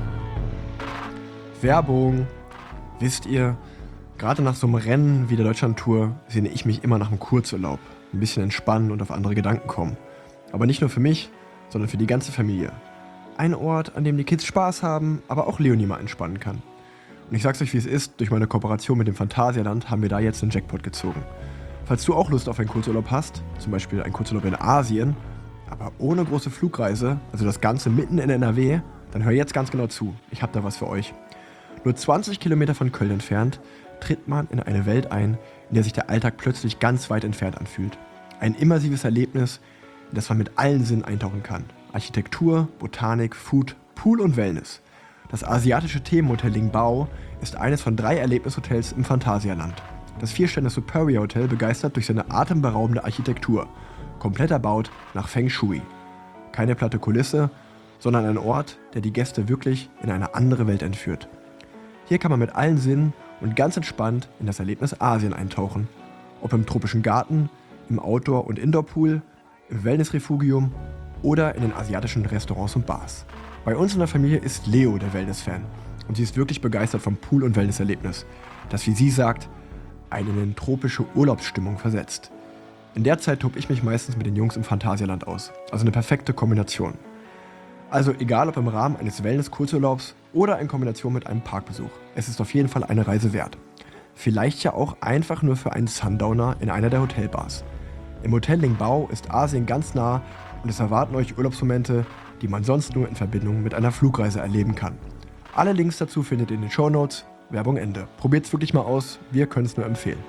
Werbung. Wisst ihr, gerade nach so einem Rennen wie der Deutschlandtour sehne ich mich immer nach einem Kurzurlaub. Ein bisschen entspannen und auf andere Gedanken kommen. Aber nicht nur für mich, sondern für die ganze Familie. Ein Ort, an dem die Kids Spaß haben, aber auch Leonie mal entspannen kann. Und ich sag's euch, wie es ist, durch meine Kooperation mit dem Phantasialand haben wir da jetzt einen Jackpot gezogen. Falls du auch Lust auf einen Kurzurlaub hast, zum Beispiel einen Kurzurlaub in Asien, aber ohne große Flugreise, also das Ganze mitten in N R W, dann hör jetzt ganz genau zu. Ich hab da was für euch. Nur zwanzig Kilometer von Köln entfernt tritt man in eine Welt ein, in der sich der Alltag plötzlich ganz weit entfernt anfühlt. Ein immersives Erlebnis, in das man mit allen Sinnen eintauchen kann. Architektur, Botanik, Food, Pool und Wellness. Das asiatische Themenhotel Lingbao ist eines von drei Erlebnishotels im Phantasialand. Das Vier-Sterne Superior Hotel begeistert durch seine atemberaubende Architektur, komplett erbaut nach Feng Shui. Keine platte Kulisse, sondern ein Ort, der die Gäste wirklich in eine andere Welt entführt. Hier kann man mit allen Sinnen und ganz entspannt in das Erlebnis Asien eintauchen. Ob im tropischen Garten, im Outdoor- und Indoor-Pool, im Wellnessrefugium oder in den asiatischen Restaurants und Bars. Bei uns in der Familie ist Leo der Wellness-Fan und sie ist wirklich begeistert vom Pool- und Wellness-Erlebnis, das, wie sie sagt, einen in tropische Urlaubsstimmung versetzt. In der Zeit tobe ich mich meistens mit den Jungs im Phantasialand aus, also eine perfekte Kombination. Also egal ob im Rahmen eines Wellness-Kurzurlaubs oder in Kombination mit einem Parkbesuch, es ist auf jeden Fall eine Reise wert. Vielleicht ja auch einfach nur für einen Sundowner in einer der Hotelbars. Im Hotel Lingbao ist Asien ganz nah und es erwarten euch Urlaubsmomente, die man sonst nur in Verbindung mit einer Flugreise erleben kann. Alle Links dazu findet ihr in den Shownotes. Werbung Ende. Probiert's wirklich mal aus, wir können es nur empfehlen.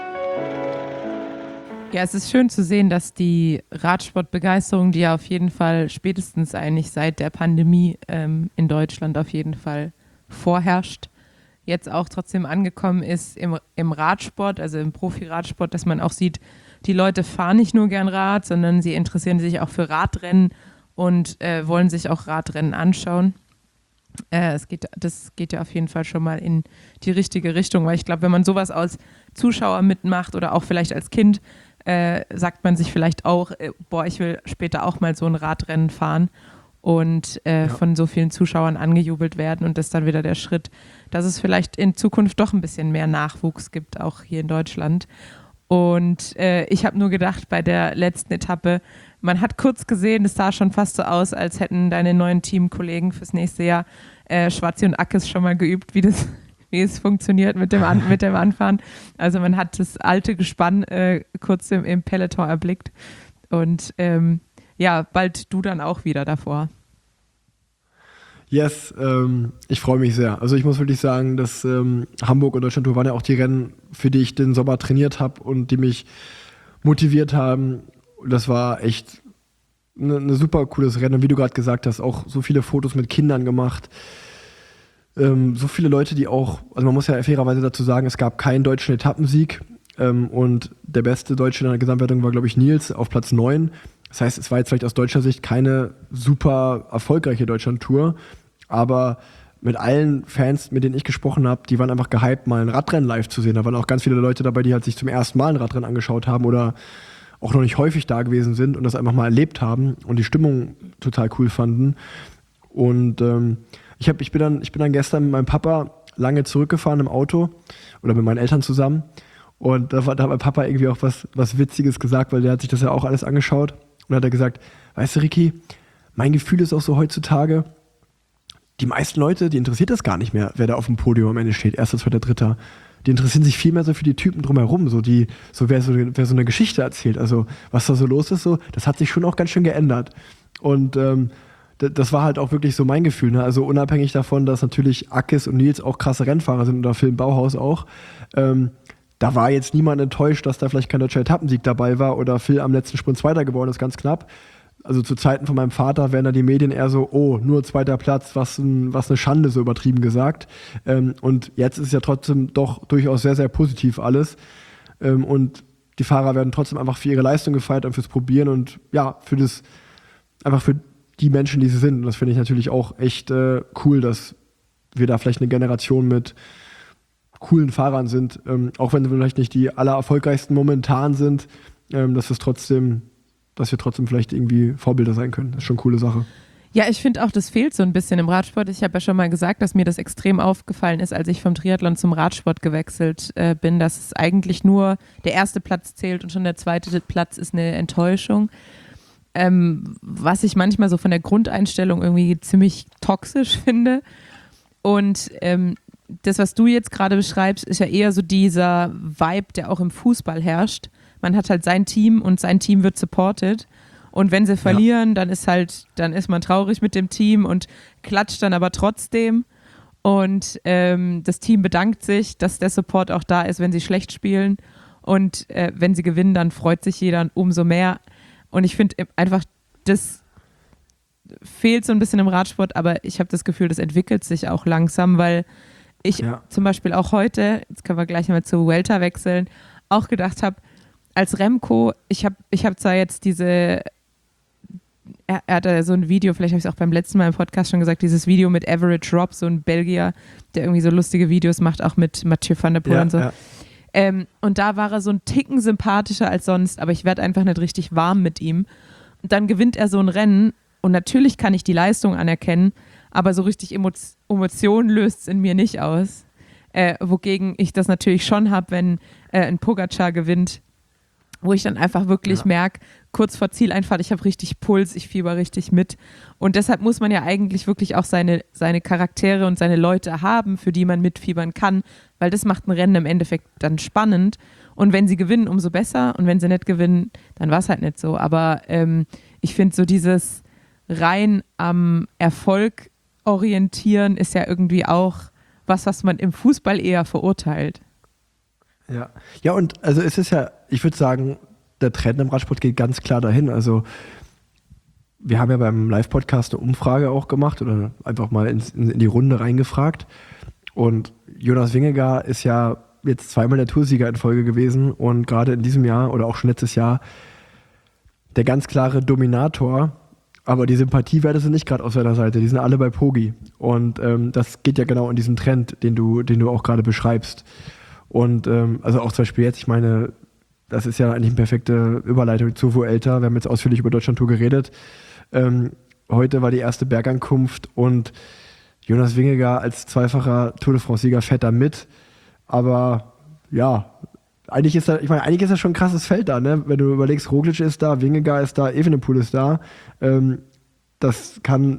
Ja, es ist schön zu sehen, dass die Radsportbegeisterung, die ja auf jeden Fall spätestens eigentlich seit der Pandemie ähm, in Deutschland auf jeden Fall vorherrscht, jetzt auch trotzdem angekommen ist im, im Radsport, also im Profi-Radsport, dass man auch sieht, die Leute fahren nicht nur gern Rad, sondern sie interessieren sich auch für Radrennen und äh, wollen sich auch Radrennen anschauen. Äh, es geht, das geht ja auf jeden Fall schon mal in die richtige Richtung, weil ich glaube, wenn man sowas als Zuschauer mitmacht oder auch vielleicht als Kind, äh, sagt man sich vielleicht auch, äh, boah, ich will später auch mal so ein Radrennen fahren und äh, ja. von so vielen Zuschauern angejubelt werden und das ist dann wieder der Schritt, dass es vielleicht in Zukunft doch ein bisschen mehr Nachwuchs gibt, auch hier in Deutschland. Und äh, ich habe nur gedacht, bei der letzten Etappe, man hat kurz gesehen, es sah schon fast so aus, als hätten deine neuen Teamkollegen fürs nächste Jahr äh, Schwarzi und Ackes schon mal geübt, wie das wie es funktioniert mit dem, An- mit dem Anfahren. Also man hat das alte Gespann äh, kurz im, im Peloton erblickt und ähm, ja, bald du dann auch wieder davor. Yes, ähm, ich freue mich sehr. Also ich muss wirklich sagen, dass ähm, Hamburg und Deutschland Tour waren ja auch die Rennen, für die ich den Sommer trainiert habe und die mich motiviert haben. Das war echt ein ne, ne super cooles Rennen. Und wie du gerade gesagt hast, auch so viele Fotos mit Kindern gemacht. Ähm, so viele Leute, die auch, also man muss ja fairerweise dazu sagen, es gab keinen deutschen Etappensieg ähm, und der beste Deutsche in der Gesamtwertung war, glaube ich, Nils auf Platz neun. Das heißt, es war jetzt vielleicht aus deutscher Sicht keine super erfolgreiche Deutschland-Tour, aber mit allen Fans, mit denen ich gesprochen habe, die waren einfach gehypt, mal ein Radrennen live zu sehen. Da waren auch ganz viele Leute dabei, die halt sich zum ersten Mal ein Radrennen angeschaut haben oder auch noch nicht häufig da gewesen sind und das einfach mal erlebt haben und die Stimmung total cool fanden. Und ähm, ich, hab, ich, bin dann, ich bin dann gestern mit meinem Papa lange zurückgefahren im Auto oder mit meinen Eltern zusammen und da, war, da hat mein Papa irgendwie auch was, was Witziges gesagt, weil der hat sich das ja auch alles angeschaut und dann hat er gesagt, weißt du Ricky, mein Gefühl ist auch so heutzutage, die meisten Leute, die interessiert das gar nicht mehr, wer da auf dem Podium am Ende steht, erster, zweiter, dritter. Die interessieren sich viel mehr so für die Typen drumherum, so die, so wer so, wer so eine Geschichte erzählt, also was da so los ist, so, das hat sich schon auch ganz schön geändert. Und ähm, d- das war halt auch wirklich so mein Gefühl, ne? Also unabhängig davon, dass natürlich Ackes und Nils auch krasse Rennfahrer sind oder Phil Bauhaus auch, ähm, da war jetzt niemand enttäuscht, dass da vielleicht kein deutscher Etappensieg dabei war oder Phil am letzten Sprint Zweiter geworden ist, ganz knapp. Also zu Zeiten von meinem Vater wären da die Medien eher so, oh, nur zweiter Platz, was, ein, was eine Schande, so übertrieben gesagt. Ähm, und jetzt ist ja trotzdem doch durchaus sehr, sehr positiv alles. Ähm, und die Fahrer werden trotzdem einfach für ihre Leistung gefeiert und fürs Probieren und ja, für das, einfach für die Menschen, die sie sind. Und das finde ich natürlich auch echt äh, cool, dass wir da vielleicht eine Generation mit coolen Fahrern sind, ähm, auch wenn sie vielleicht nicht die allererfolgreichsten momentan sind, ähm, dass es trotzdem dass wir trotzdem vielleicht irgendwie Vorbilder sein können. Das ist schon eine coole Sache. Ja, ich finde auch, das fehlt so ein bisschen im Radsport. Ich habe ja schon mal gesagt, dass mir das extrem aufgefallen ist, als ich vom Triathlon zum Radsport gewechselt äh, bin, dass es eigentlich nur der erste Platz zählt und schon der zweite Platz ist eine Enttäuschung. Ähm, was ich manchmal so von der Grundeinstellung irgendwie ziemlich toxisch finde. Und ähm, das, was du jetzt gerade beschreibst, ist ja eher so dieser Vibe, der auch im Fußball herrscht. Man hat halt sein Team und sein Team wird supported. Und wenn sie verlieren, ja. dann ist halt, dann ist man traurig mit dem Team und klatscht dann aber trotzdem. Und ähm, das Team bedankt sich, dass der Support auch da ist, wenn sie schlecht spielen. Und äh, wenn sie gewinnen, dann freut sich jeder umso mehr. Und ich finde einfach, das fehlt so ein bisschen im Radsport, aber ich habe das Gefühl, das entwickelt sich auch langsam, weil ich ja. zum Beispiel auch heute, jetzt können wir gleich mal zu Vuelta wechseln, auch gedacht habe, als Remco, ich habe ich hab zwar jetzt diese, er, er hatte so ein Video, vielleicht habe ich es auch beim letzten Mal im Podcast schon gesagt, dieses Video mit Average Rob, so ein Belgier, der irgendwie so lustige Videos macht, auch mit Mathieu van der Poel ja, und so. Ja. Ähm, und da war er so ein Ticken sympathischer als sonst, aber ich werde einfach nicht richtig warm mit ihm. Und dann gewinnt er so ein Rennen und natürlich kann ich die Leistung anerkennen, aber so richtig Emo- Emotionen löst es in mir nicht aus. Äh, wogegen ich das natürlich schon habe, wenn äh, ein Pogacar gewinnt wo ich dann einfach wirklich Ja. merke, kurz vor Zieleinfahrt, ich habe richtig Puls, ich fieber richtig mit. Und deshalb muss man ja eigentlich wirklich auch seine, seine Charaktere und seine Leute haben, für die man mitfiebern kann, weil das macht ein Rennen im Endeffekt dann spannend. Und wenn sie gewinnen, umso besser. Und wenn sie nicht gewinnen, dann war es halt nicht so. Aber ähm, ich finde so dieses rein am Erfolg orientieren ist ja irgendwie auch was, was man im Fußball eher verurteilt. Ja. Ja, und also es ist ja, ich würde sagen, der Trend im Radsport geht ganz klar dahin. Also wir haben ja beim Live-Podcast eine Umfrage auch gemacht oder einfach mal ins, in, in die Runde reingefragt. Und Jonas Vingegaard ist ja jetzt zweimal der Toursieger in Folge gewesen und gerade in diesem Jahr oder auch schon letztes Jahr der ganz klare Dominator. Aber die Sympathiewerte sind nicht gerade auf seiner Seite, die sind alle bei Poggi. Und ähm, das geht ja genau in diesen Trend, den du, den du auch gerade beschreibst. Und ähm, also auch zum Beispiel jetzt, ich meine, das ist ja eigentlich eine perfekte Überleitung zu Vuelta. Wir haben jetzt ausführlich über Deutschland-Tour geredet. Ähm, heute war die erste Bergankunft und Jonas Vingegaard als zweifacher Tour de France-Sieger fährt da mit. Aber ja, eigentlich ist da, ich meine, eigentlich ist das schon ein krasses Feld da, ne? Wenn du überlegst, Roglic ist da, Vingegaard ist da, Evenepoel ist da. Ähm, das kann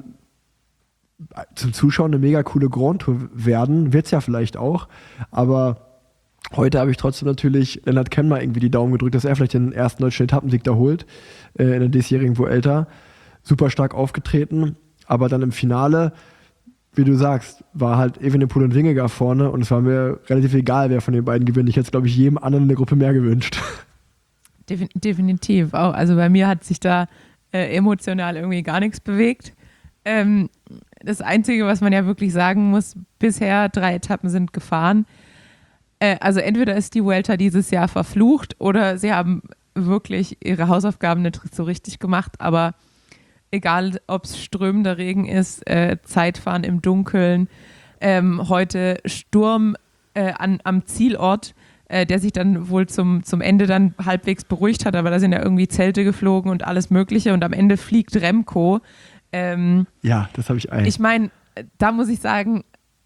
zum Zuschauen eine mega coole Grand Tour werden, wird es ja vielleicht auch. Aber heute habe ich trotzdem natürlich Lennart Kemna irgendwie die Daumen gedrückt, dass er vielleicht den ersten deutschen Etappensieg da holt äh, in der diesjährigen Vuelta. Super stark aufgetreten, aber dann im Finale, wie du sagst, war halt Evenepoel und Vingegaard vorne und es war mir relativ egal, wer von den beiden gewinnt. Ich hätte es, glaube ich, jedem anderen in der Gruppe mehr gewünscht. Defin- definitiv auch. Also bei mir hat sich da äh, emotional irgendwie gar nichts bewegt. Ähm, das Einzige, was man ja wirklich sagen muss, bisher drei Etappen sind gefahren. Äh, also entweder ist die Vuelta dieses Jahr verflucht oder sie haben wirklich ihre Hausaufgaben nicht so richtig gemacht, aber egal, ob es strömender Regen ist, äh, Zeitfahren im Dunkeln, ähm, heute Sturm äh, an, am Zielort, äh, der sich dann wohl zum, zum Ende dann halbwegs beruhigt hat, aber da sind ja irgendwie Zelte geflogen und alles Mögliche und am Ende fliegt Remco. Ähm, Ja, das habe ich ein. ich meine, da muss ich sagen,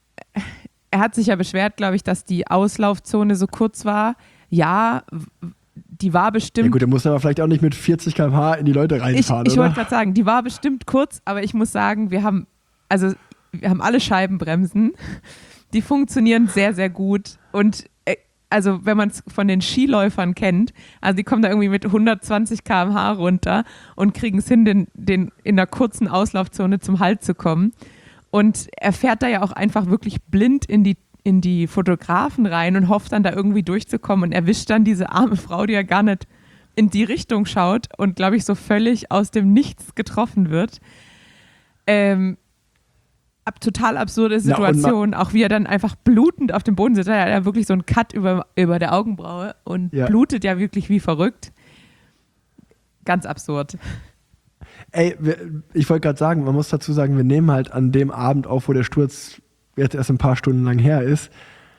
er hat sich ja beschwert, glaube ich, dass die Auslaufzone so kurz war. Ja, die war bestimmt... Ja gut, der muss aber vielleicht auch nicht mit vierzig Kilometer pro Stunde in die Leute reinfahren, Ich, ich oder? wollte gerade sagen, die war bestimmt kurz, aber ich muss sagen, wir haben, also wir haben alle Scheibenbremsen. Die funktionieren sehr, sehr gut. Und äh, also wenn man es von den Skiläufern kennt, also die kommen da irgendwie mit hundertzwanzig Kilometer pro Stunde runter und kriegen es hin, den, den in einer kurzen Auslaufzone zum Halt zu kommen. Und er fährt da ja auch einfach wirklich blind in die in die Fotografen rein und hofft dann da irgendwie durchzukommen und erwischt dann diese arme Frau, die ja gar nicht in die Richtung schaut und, glaube ich, so völlig aus dem Nichts getroffen wird. Ähm, ab, total absurde Situation, ja, auch wie er dann einfach blutend auf dem Boden sitzt. Er hat ja wirklich so einen Cut über, über der Augenbraue und ja. blutet ja wirklich wie verrückt. Ganz absurd. Ey, ich wollte gerade sagen, man muss dazu sagen, wir nehmen halt an dem Abend auf, wo der Sturz jetzt erst ein paar Stunden lang her ist.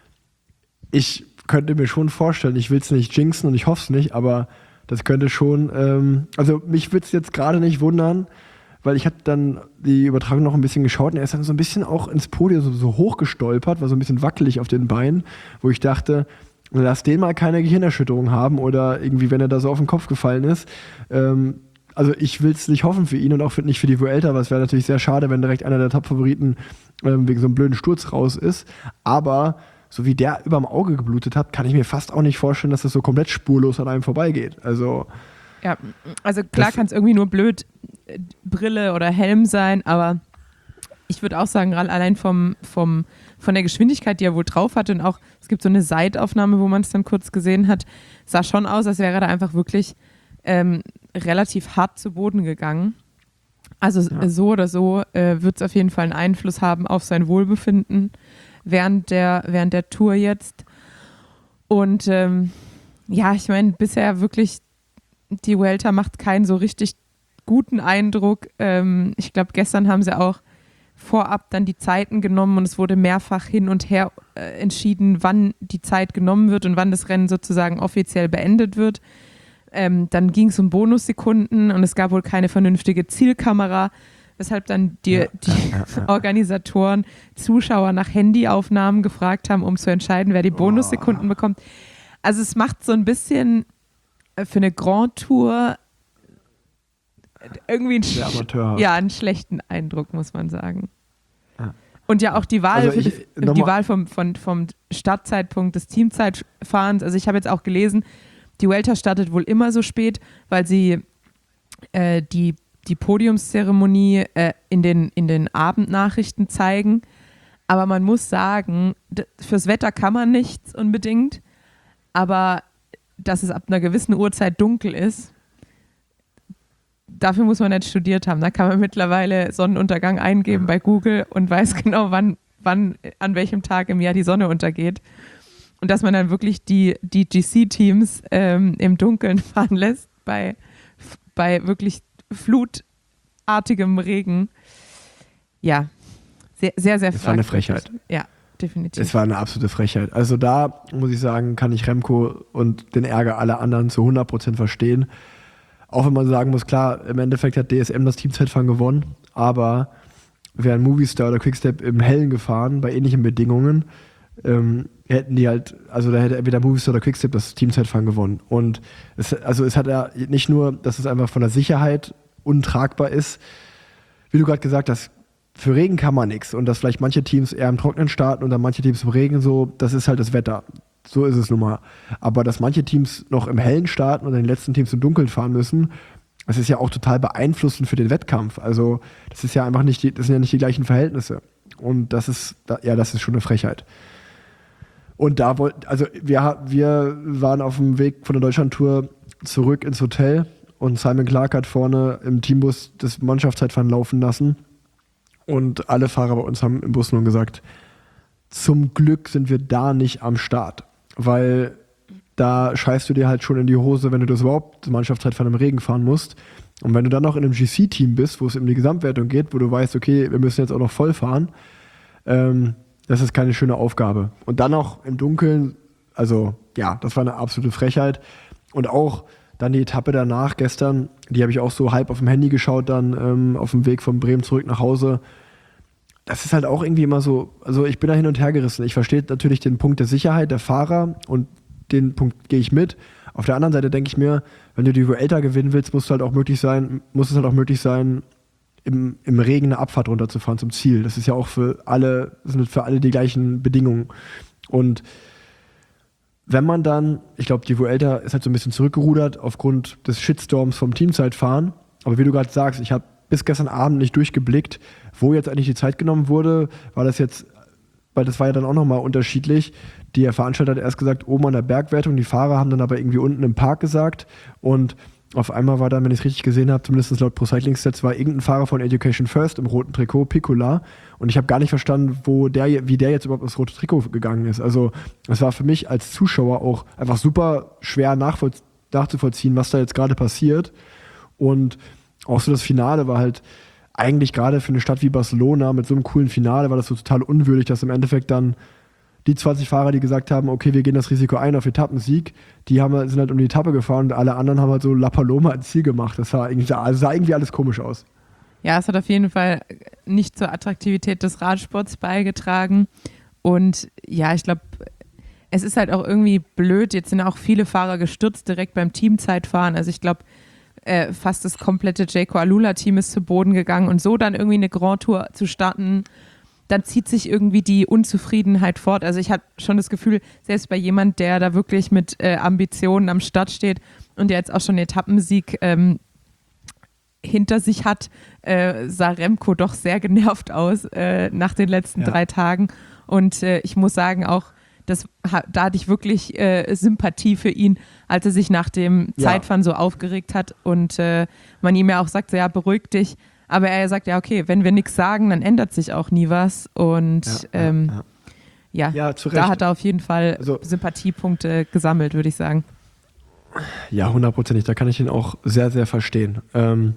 Ich könnte mir schon vorstellen, ich will es nicht jinxen und ich hoffe es nicht, aber das könnte schon, ähm, also mich würde es jetzt gerade nicht wundern, weil ich hatte dann die Übertragung noch ein bisschen geschaut und er ist dann so ein bisschen auch ins Podium so, so hoch gestolpert, war so ein bisschen wackelig auf den Beinen, wo ich dachte, lass den mal keine Gehirnerschütterung haben oder irgendwie, wenn er da so auf den Kopf gefallen ist. Ähm, also ich will es nicht hoffen für ihn und auch nicht für die Vuelta, aber es wäre natürlich sehr schade, wenn direkt einer der Top-Favoriten ähm, wegen so einem blöden Sturz raus ist. Aber so wie der überm Auge geblutet hat, kann ich mir fast auch nicht vorstellen, dass das so komplett spurlos an einem vorbeigeht. Also ja, also klar kann es irgendwie nur blöd äh, Brille oder Helm sein, aber ich würde auch sagen, allein vom, vom, von der Geschwindigkeit, die er wohl drauf hatte und auch, es gibt so eine Seitaufnahme, wo man es dann kurz gesehen hat, sah schon aus, als wäre er da einfach wirklich ähm, relativ hart zu Boden gegangen. Also ja. so oder so äh, wird es auf jeden Fall einen Einfluss haben auf sein Wohlbefinden während der, während der Tour jetzt. Und ähm, ja, ich meine, bisher wirklich, die Vuelta macht keinen so richtig guten Eindruck. Ähm, ich glaube, gestern haben sie auch vorab dann die Zeiten genommen und es wurde mehrfach hin und her äh, entschieden, wann die Zeit genommen wird und wann das Rennen sozusagen offiziell beendet wird. Ähm, dann ging es um Bonussekunden und es gab wohl keine vernünftige Zielkamera, weshalb dann die, ja, die ja, ja. Organisatoren Zuschauer nach Handyaufnahmen gefragt haben, um zu entscheiden, wer die Bonussekunden oh. bekommt. Also es macht so ein bisschen für eine Grand Tour irgendwie einen, Sehr sch- amateurhaft. ja, einen schlechten Eindruck, muss man sagen. Ja. Und ja auch die Wahl, Also für ich- die, noch die mal- Wahl vom, vom, vom Startzeitpunkt des Teamzeitfahrens. Also ich habe jetzt auch gelesen, die Vuelta startet wohl immer so spät, weil sie äh, die, die Podiumszeremonie äh, in, den, in den Abendnachrichten zeigen. Aber man muss sagen, d- fürs Wetter kann man nichts unbedingt, aber dass es ab einer gewissen Uhrzeit dunkel ist, dafür muss man nicht studiert haben. Da kann man mittlerweile Sonnenuntergang eingeben bei Google und weiß genau, wann, wann an welchem Tag im Jahr die Sonne untergeht. Und dass man dann wirklich die, die G C-Teams ähm, im Dunkeln fahren lässt bei, bei wirklich flutartigem Regen. Ja, sehr, sehr, sehr Es war eine fragwürdig. Frechheit. Ja, definitiv. Es war eine absolute Frechheit. Also da, muss ich sagen, kann ich Remco und den Ärger aller anderen zu hundert Prozent verstehen. Auch wenn man sagen muss, klar, im Endeffekt hat D S M das Teamzeitfahren gewonnen, aber wären Movistar oder Quickstep im Hellen gefahren, bei ähnlichen Bedingungen, ähm, hätten die halt, also da hätte entweder Movistar oder Quickstep das Teamzeitfahren gewonnen. Und es, also es hat ja nicht nur, dass es einfach von der Sicherheit untragbar ist, wie du gerade gesagt hast, für Regen kann man nichts und dass vielleicht manche Teams eher im Trockenen starten und dann manche Teams im Regen, so, das ist halt das Wetter. So ist es nun mal. Aber dass manche Teams noch im Hellen starten und die letzten Teams im Dunkeln fahren müssen, das ist ja auch total beeinflussend für den Wettkampf. Also das ist ja einfach nicht die, das sind ja nicht die gleichen Verhältnisse. Und das ist, ja, das ist schon eine Frechheit. Und da wollten, also wir, wir waren auf dem Weg von der Deutschlandtour zurück ins Hotel und Simon Clark hat vorne im Teambus das Mannschaftszeitfahren laufen lassen. Und alle Fahrer bei uns haben im Bus nur gesagt, zum Glück sind wir da nicht am Start, weil da scheißt du dir halt schon in die Hose, wenn du das überhaupt das Mannschaftszeitfahren im Regen fahren musst. Und wenn du dann noch in einem G C-Team bist, wo es um die Gesamtwertung geht, wo du weißt, okay, wir müssen jetzt auch noch voll fahren, ähm, das ist keine schöne Aufgabe. Und dann noch im Dunkeln, also ja, das war eine absolute Frechheit. Und auch dann die Etappe danach gestern, die habe ich auch so halb auf dem Handy geschaut, dann ähm, auf dem Weg von Bremen zurück nach Hause. Das ist halt auch irgendwie immer so, also ich bin da hin und her gerissen. Ich verstehe natürlich den Punkt der Sicherheit der Fahrer und den Punkt gehe ich mit. Auf der anderen Seite denke ich mir, wenn du die Vuelta gewinnen willst, muss es halt auch möglich sein, muss es halt auch möglich sein, im, im Regen eine Abfahrt runterzufahren zum Ziel. Das ist ja auch für alle, sind für alle die gleichen Bedingungen. Und wenn man dann, ich glaube, die Vuelta ist halt so ein bisschen zurückgerudert aufgrund des Shitstorms vom Teamzeitfahren. Aber wie du gerade sagst, ich habe bis gestern Abend nicht durchgeblickt, wo jetzt eigentlich die Zeit genommen wurde. War das jetzt, weil das war ja dann auch nochmal unterschiedlich. Der Veranstalter hat erst gesagt, oben an der Bergwertung, die Fahrer haben dann aber irgendwie unten im Park gesagt. Und auf einmal war dann, wenn ich es richtig gesehen habe, zumindest laut Pro Cycling Stats, war irgendein Fahrer von Education First im roten Trikot, Piccola. Und ich habe gar nicht verstanden, wo der, wie der jetzt überhaupt ins rote Trikot gegangen ist. Also es war für mich als Zuschauer auch einfach super schwer nachvoll- nachzuvollziehen, was da jetzt gerade passiert. Und auch so das Finale war halt eigentlich gerade für eine Stadt wie Barcelona mit so einem coolen Finale war das so total unwürdig, dass im Endeffekt dann die zwanzig Fahrer, die gesagt haben, okay, wir gehen das Risiko ein auf Etappensieg, die haben, sind halt um die Etappe gefahren und alle anderen haben halt so La Paloma als Ziel gemacht. Das sah irgendwie, also sah irgendwie alles komisch aus. Ja, es hat auf jeden Fall nicht zur Attraktivität des Radsports beigetragen. Und ja, ich glaube, es ist halt auch irgendwie blöd. Jetzt sind auch viele Fahrer gestürzt direkt beim Teamzeitfahren. Also ich glaube, äh, fast das komplette Jayco Alula-Team ist zu Boden gegangen. Und so dann irgendwie eine Grand Tour zu starten, dann zieht sich irgendwie die Unzufriedenheit fort. Also ich habe schon das Gefühl, selbst bei jemand, der da wirklich mit äh, Ambitionen am Start steht und der jetzt auch schon einen Etappensieg ähm, hinter sich hat, äh, sah Remco doch sehr genervt aus äh, nach den letzten Ja. drei Tagen. Und äh, ich muss sagen, auch das, da hatte ich wirklich äh, Sympathie für ihn, als er sich nach dem Ja. Zeitfahren so aufgeregt hat und äh, man ihm ja auch sagt, so, ja, beruhig dich. Aber er sagt, ja, okay, wenn wir nichts sagen, dann ändert sich auch nie was. Und Ja, ähm, ja, ja. ja, Ja, zu Recht. da hat er auf jeden Fall Also- Sympathiepunkte gesammelt, würde ich sagen. Ja, hundertprozentig. Da kann ich ihn auch sehr, sehr verstehen. Ähm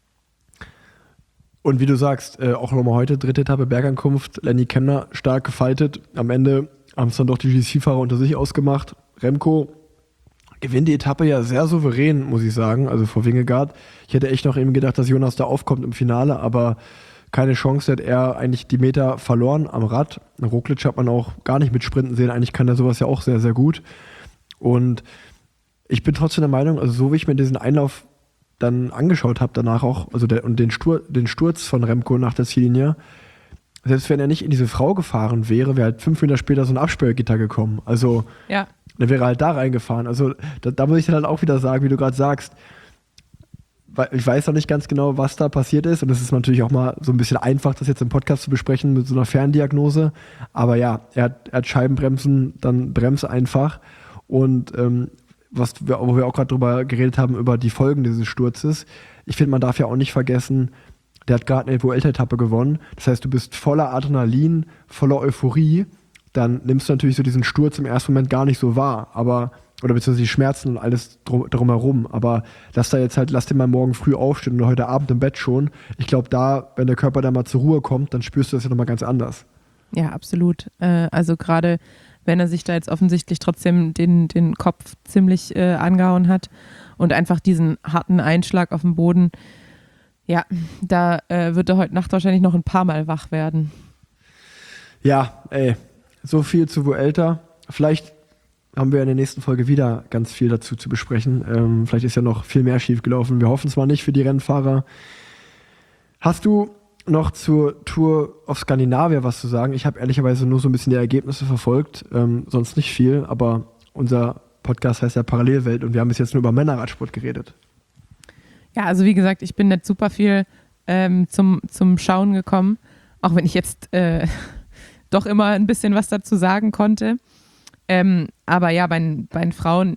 und wie du sagst, äh, auch nochmal heute, dritte Etappe Bergankunft, Lenny Kemner stark gefightet. Am Ende haben es dann doch die G C-Fahrer unter sich ausgemacht. Remco gewinnt die Etappe ja sehr souverän, muss ich sagen, also vor Vingegaard. Ich hätte echt noch eben gedacht, dass Jonas da aufkommt im Finale, aber keine Chance, hat er eigentlich die Meter verloren am Rad. Roglic hat man auch gar nicht mit Sprinten sehen, eigentlich kann er sowas ja auch sehr, sehr gut. Und ich bin trotzdem der Meinung, also so wie ich mir diesen Einlauf dann angeschaut habe danach auch, also der, und den, Stur, den Sturz von Remco nach der Ziellinie, selbst wenn er nicht in diese Frau gefahren wäre, wäre halt fünf Meter später so ein Absperrgitter gekommen. Also Ja. dann wäre er halt da reingefahren. Also da, da muss ich dann halt auch wieder sagen, wie du gerade sagst, weil ich weiß noch nicht ganz genau, was da passiert ist. Und es ist natürlich auch mal so ein bisschen einfach, das jetzt im Podcast zu besprechen mit so einer Ferndiagnose. Aber ja, er hat, er hat Scheibenbremsen, dann bremse einfach. Und ähm, was wir, wo wir auch gerade drüber geredet haben, über die Folgen dieses Sturzes. Ich finde, man darf ja auch nicht vergessen, der hat gerade eine Vuelta-Etappe gewonnen. Das heißt, du bist voller Adrenalin, voller Euphorie. Dann nimmst du natürlich so diesen Sturz im ersten Moment gar nicht so wahr. Aber oder beziehungsweise die Schmerzen und alles drum, drumherum. Aber lass da jetzt halt, lass den mal morgen früh aufstehen oder heute Abend im Bett schon. Ich glaube, da, wenn der Körper da mal zur Ruhe kommt, dann spürst du das ja nochmal ganz anders. Ja, absolut. Äh, also gerade, wenn er sich da jetzt offensichtlich trotzdem den, den Kopf ziemlich äh, angehauen hat und einfach diesen harten Einschlag auf dem Boden, ja, da äh, wird er heute Nacht wahrscheinlich noch ein paar Mal wach werden. Ja, ey, so viel zu Vuelta. Vielleicht haben wir in der nächsten Folge wieder ganz viel dazu zu besprechen. Ähm, vielleicht ist ja noch viel mehr schiefgelaufen. Wir hoffen es mal nicht für die Rennfahrer. Hast du noch zur Tour of Scandinavia was zu sagen? Ich habe ehrlicherweise nur so ein bisschen die Ergebnisse verfolgt, ähm, sonst nicht viel, aber unser Podcast heißt ja Parallelwelt und wir haben bis jetzt nur über Männerradsport geredet. Ja, also wie gesagt, ich bin nicht super viel ähm, zum, zum Schauen gekommen, auch wenn ich jetzt äh, doch immer ein bisschen was dazu sagen konnte. Ähm, aber ja, bei, bei den Frauen,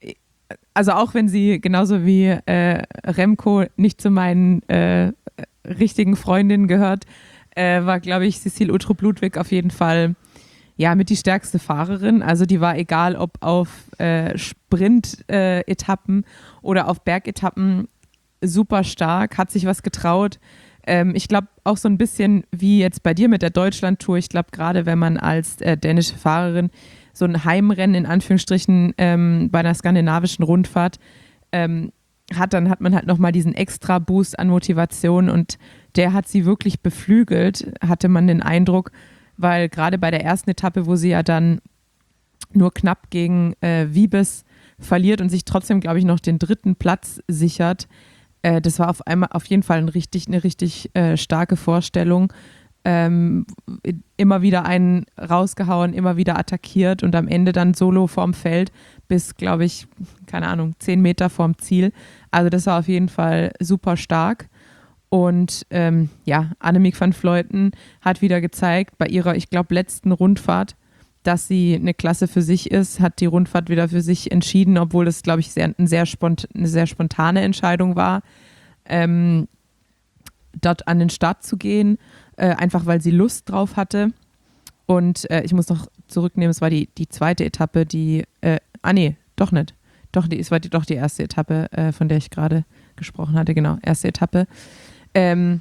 also auch wenn sie genauso wie äh, Remco nicht zu meinen äh, richtigen Freundinnen gehört, äh, war, glaube ich, Cécile Uttrup-Ludwig auf jeden Fall ja mit die stärkste Fahrerin. Also die war egal, ob auf äh, Sprint-Etappen äh, oder auf Bergetappen super stark, hat sich was getraut. Ähm, ich glaube auch so ein bisschen wie jetzt bei dir mit der Deutschland-Tour. Ich glaube, gerade wenn man als äh, dänische Fahrerin so ein Heimrennen in Anführungsstrichen ähm, bei einer skandinavischen Rundfahrt ähm, hat, dann hat man halt nochmal diesen extra Boost an Motivation und der hat sie wirklich beflügelt, hatte man den Eindruck, weil gerade bei der ersten Etappe, wo sie ja dann nur knapp gegen äh, Wiebes verliert und sich trotzdem, glaube ich, noch den dritten Platz sichert, äh, das war auf einmal auf jeden Fall ein richtig, eine richtig äh, starke Vorstellung. Ähm, immer wieder einen rausgehauen, immer wieder attackiert und am Ende dann solo vorm Feld bis, glaube ich, keine Ahnung, zehn Meter vorm Ziel. Also das war auf jeden Fall super stark. Und ähm, ja, Annemiek van Vleuten hat wieder gezeigt, bei ihrer, ich glaube, letzten Rundfahrt, dass sie eine Klasse für sich ist, hat die Rundfahrt wieder für sich entschieden, obwohl das, glaube ich, sehr, ein sehr spont- eine sehr spontane Entscheidung war, ähm, dort an den Start zu gehen. Äh, einfach weil sie Lust drauf hatte. Und äh, ich muss noch zurücknehmen, es war die, die zweite Etappe, die, äh, ah nee, doch nicht. Doch, die, es war die, doch die erste Etappe, äh, von der ich gerade gesprochen hatte, genau, erste Etappe. Ähm,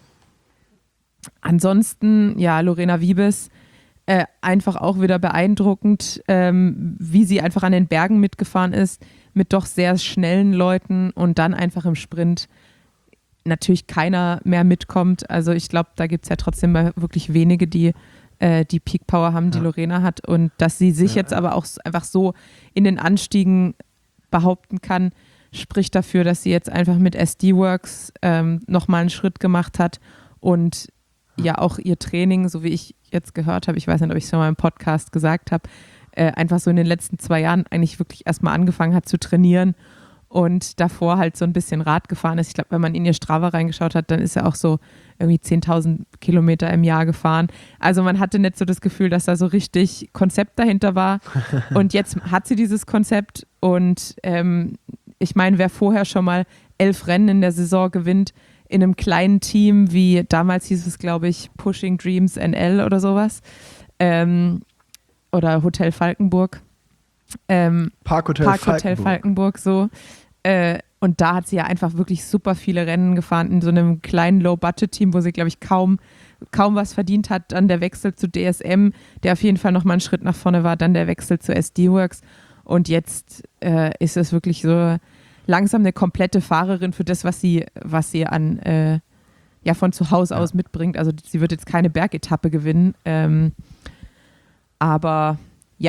ansonsten, ja, Lorena Wiebes, äh, einfach auch wieder beeindruckend, ähm, wie sie einfach an den Bergen mitgefahren ist, mit doch sehr schnellen Leuten und dann einfach im Sprint natürlich keiner mehr mitkommt. Also ich glaube, da gibt es ja trotzdem mal wirklich wenige, die äh, die Peak Power haben, die ja. Lorena hat. Und dass sie sich ja. jetzt aber auch einfach so in den Anstiegen behaupten kann, spricht dafür, dass sie jetzt einfach mit S D Works ähm, nochmal einen Schritt gemacht hat und ja. ja auch ihr Training, so wie ich jetzt gehört habe, ich weiß nicht, ob ich es schon mal im Podcast gesagt habe, äh, einfach so in den letzten zwei Jahren eigentlich wirklich erstmal angefangen hat zu trainieren und davor halt so ein bisschen Rad gefahren ist. Ich glaube, wenn man in ihr Strava reingeschaut hat, dann ist er auch so irgendwie zehntausend Kilometer im Jahr gefahren. Also man hatte nicht so das Gefühl, dass da so richtig Konzept dahinter war. Und jetzt hat sie dieses Konzept und ähm, ich meine, wer vorher schon mal elf Rennen in der Saison gewinnt, in einem kleinen Team, wie damals hieß es, glaube ich, Pushing Dreams N L oder sowas, ähm, oder Hotel Falkenburg, Ähm, Parkhotel Parkhotel Falkenburg. Falkenburg, so. Äh, und da hat sie ja einfach wirklich super viele Rennen gefahren in so einem kleinen Low-Budget-Team, wo sie, glaube ich, kaum, kaum was verdient hat. Dann der Wechsel zu D S M, der auf jeden Fall nochmal einen Schritt nach vorne war. Dann der Wechsel zu S D Works. Und jetzt äh, ist es wirklich so langsam eine komplette Fahrerin für das, was sie, was sie an äh, ja von zu Hause ja. aus mitbringt. Also sie wird jetzt keine Bergetappe gewinnen. Ähm, aber ja,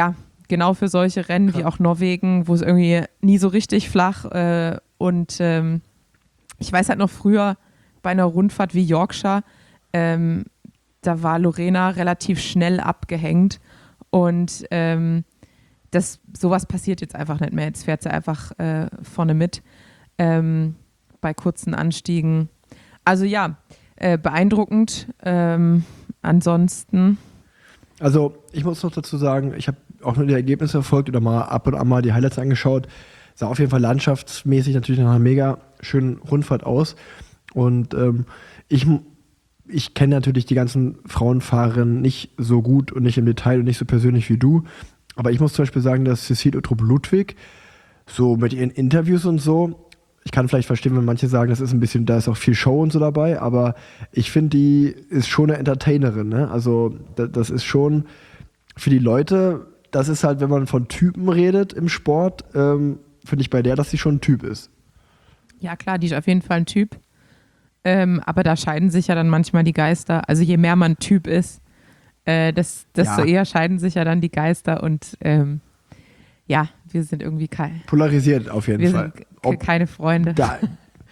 genau für solche Rennen wie auch Norwegen, wo es irgendwie nie so richtig flach äh, und ähm, ich weiß halt noch früher bei einer Rundfahrt wie Yorkshire, ähm, da war Lorena relativ schnell abgehängt und ähm, das, sowas passiert jetzt einfach nicht mehr. Jetzt fährt sie einfach äh, vorne mit ähm, bei kurzen Anstiegen. Also ja, äh, beeindruckend. Ähm, ansonsten. Also ich muss noch dazu sagen, ich habe auch nur die Ergebnisse verfolgt oder mal ab und an mal die Highlights angeschaut. Sah auf jeden Fall landschaftsmäßig natürlich nach einer mega schönen Rundfahrt aus. Und ähm, ich, ich kenne natürlich die ganzen Frauenfahrerinnen nicht so gut und nicht im Detail und nicht so persönlich wie du. Aber ich muss zum Beispiel sagen, dass Cécile Uttrup-Ludwig so mit ihren Interviews und so, ich kann vielleicht verstehen, wenn manche sagen, das ist ein bisschen, da ist auch viel Show und so dabei, aber ich finde, die ist schon eine Entertainerin, ne? Also das ist schon für die Leute, das ist halt, wenn man von Typen redet im Sport, ähm, finde ich bei der, dass sie schon ein Typ ist. Ja klar, die ist auf jeden Fall ein Typ. Ähm, aber da scheiden sich ja dann manchmal die Geister. Also je mehr man Typ ist, äh, das, desto Ja. eher scheiden sich ja dann die Geister und ähm, ja, wir sind irgendwie kein, Polarisiert auf jeden wir Fall. sind Ob- keine Freunde. Da.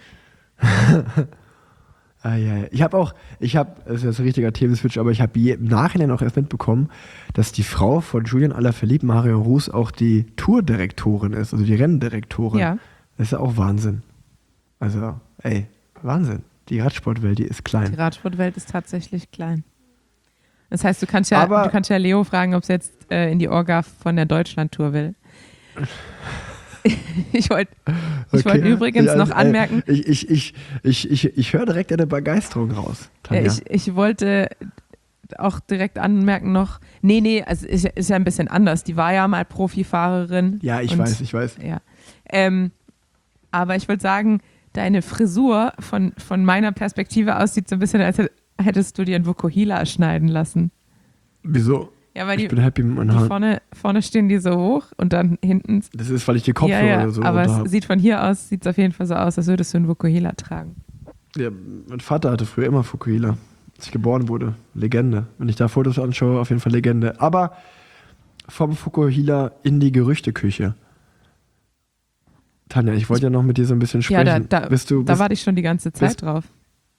ah, ja, ja. Ich habe auch, ich habe, das ist jetzt ein richtiger Themenswitch, aber ich habe im Nachhinein auch erst mitbekommen, dass die Frau von Julian Alaphilippe, Marion Rousse, auch die Tourdirektorin ist, also die Renndirektorin. Ja. Das ist ja auch Wahnsinn. Also, ey, Wahnsinn. Die Radsportwelt, die ist Die klein. Radsportwelt ist tatsächlich klein. Das heißt, du kannst ja, Aber- du kannst ja Leo fragen, ob sie jetzt äh, in die Orga von der Deutschlandtour will. ich wollte ich wollt Okay. übrigens Ja, noch äh, anmerken, Ich, ich, ich, ich, ich, ich höre direkt eine Begeisterung raus, äh, Tanja. ich, ich wollte auch direkt anmerken noch, nee, nee, also ist, ja- ist ja ein bisschen anders. Die war ja mal Profifahrerin. ja, ich und- weiß, ich weiß. Ja. Ähm, aber ich wollte sagen, deine Frisur von, von meiner Perspektive aus sieht so ein bisschen, als hättest du dir einen Vokuhila schneiden lassen. Wieso? Ja, weil Ich die, bin happy mit meinen die Haaren. vorne, vorne stehen die so hoch und dann hinten. Das ist, weil ich die Kopfhörer ja, ja, so aber runter es habe. sieht von hier aus, sieht es auf jeden Fall so aus, als würdest du einen Vokuhila tragen. Ja, mein Vater hatte früher immer Fukuhila, als ich geboren wurde. Legende. Wenn ich da Fotos anschaue, auf jeden Fall Legende. Aber vom Fukuhila in die Gerüchteküche. Tanja, ich wollte ja noch mit dir so ein bisschen Ja, sprechen. da, da, bist du, da bist, warte ich schon die ganze Zeit bist- drauf.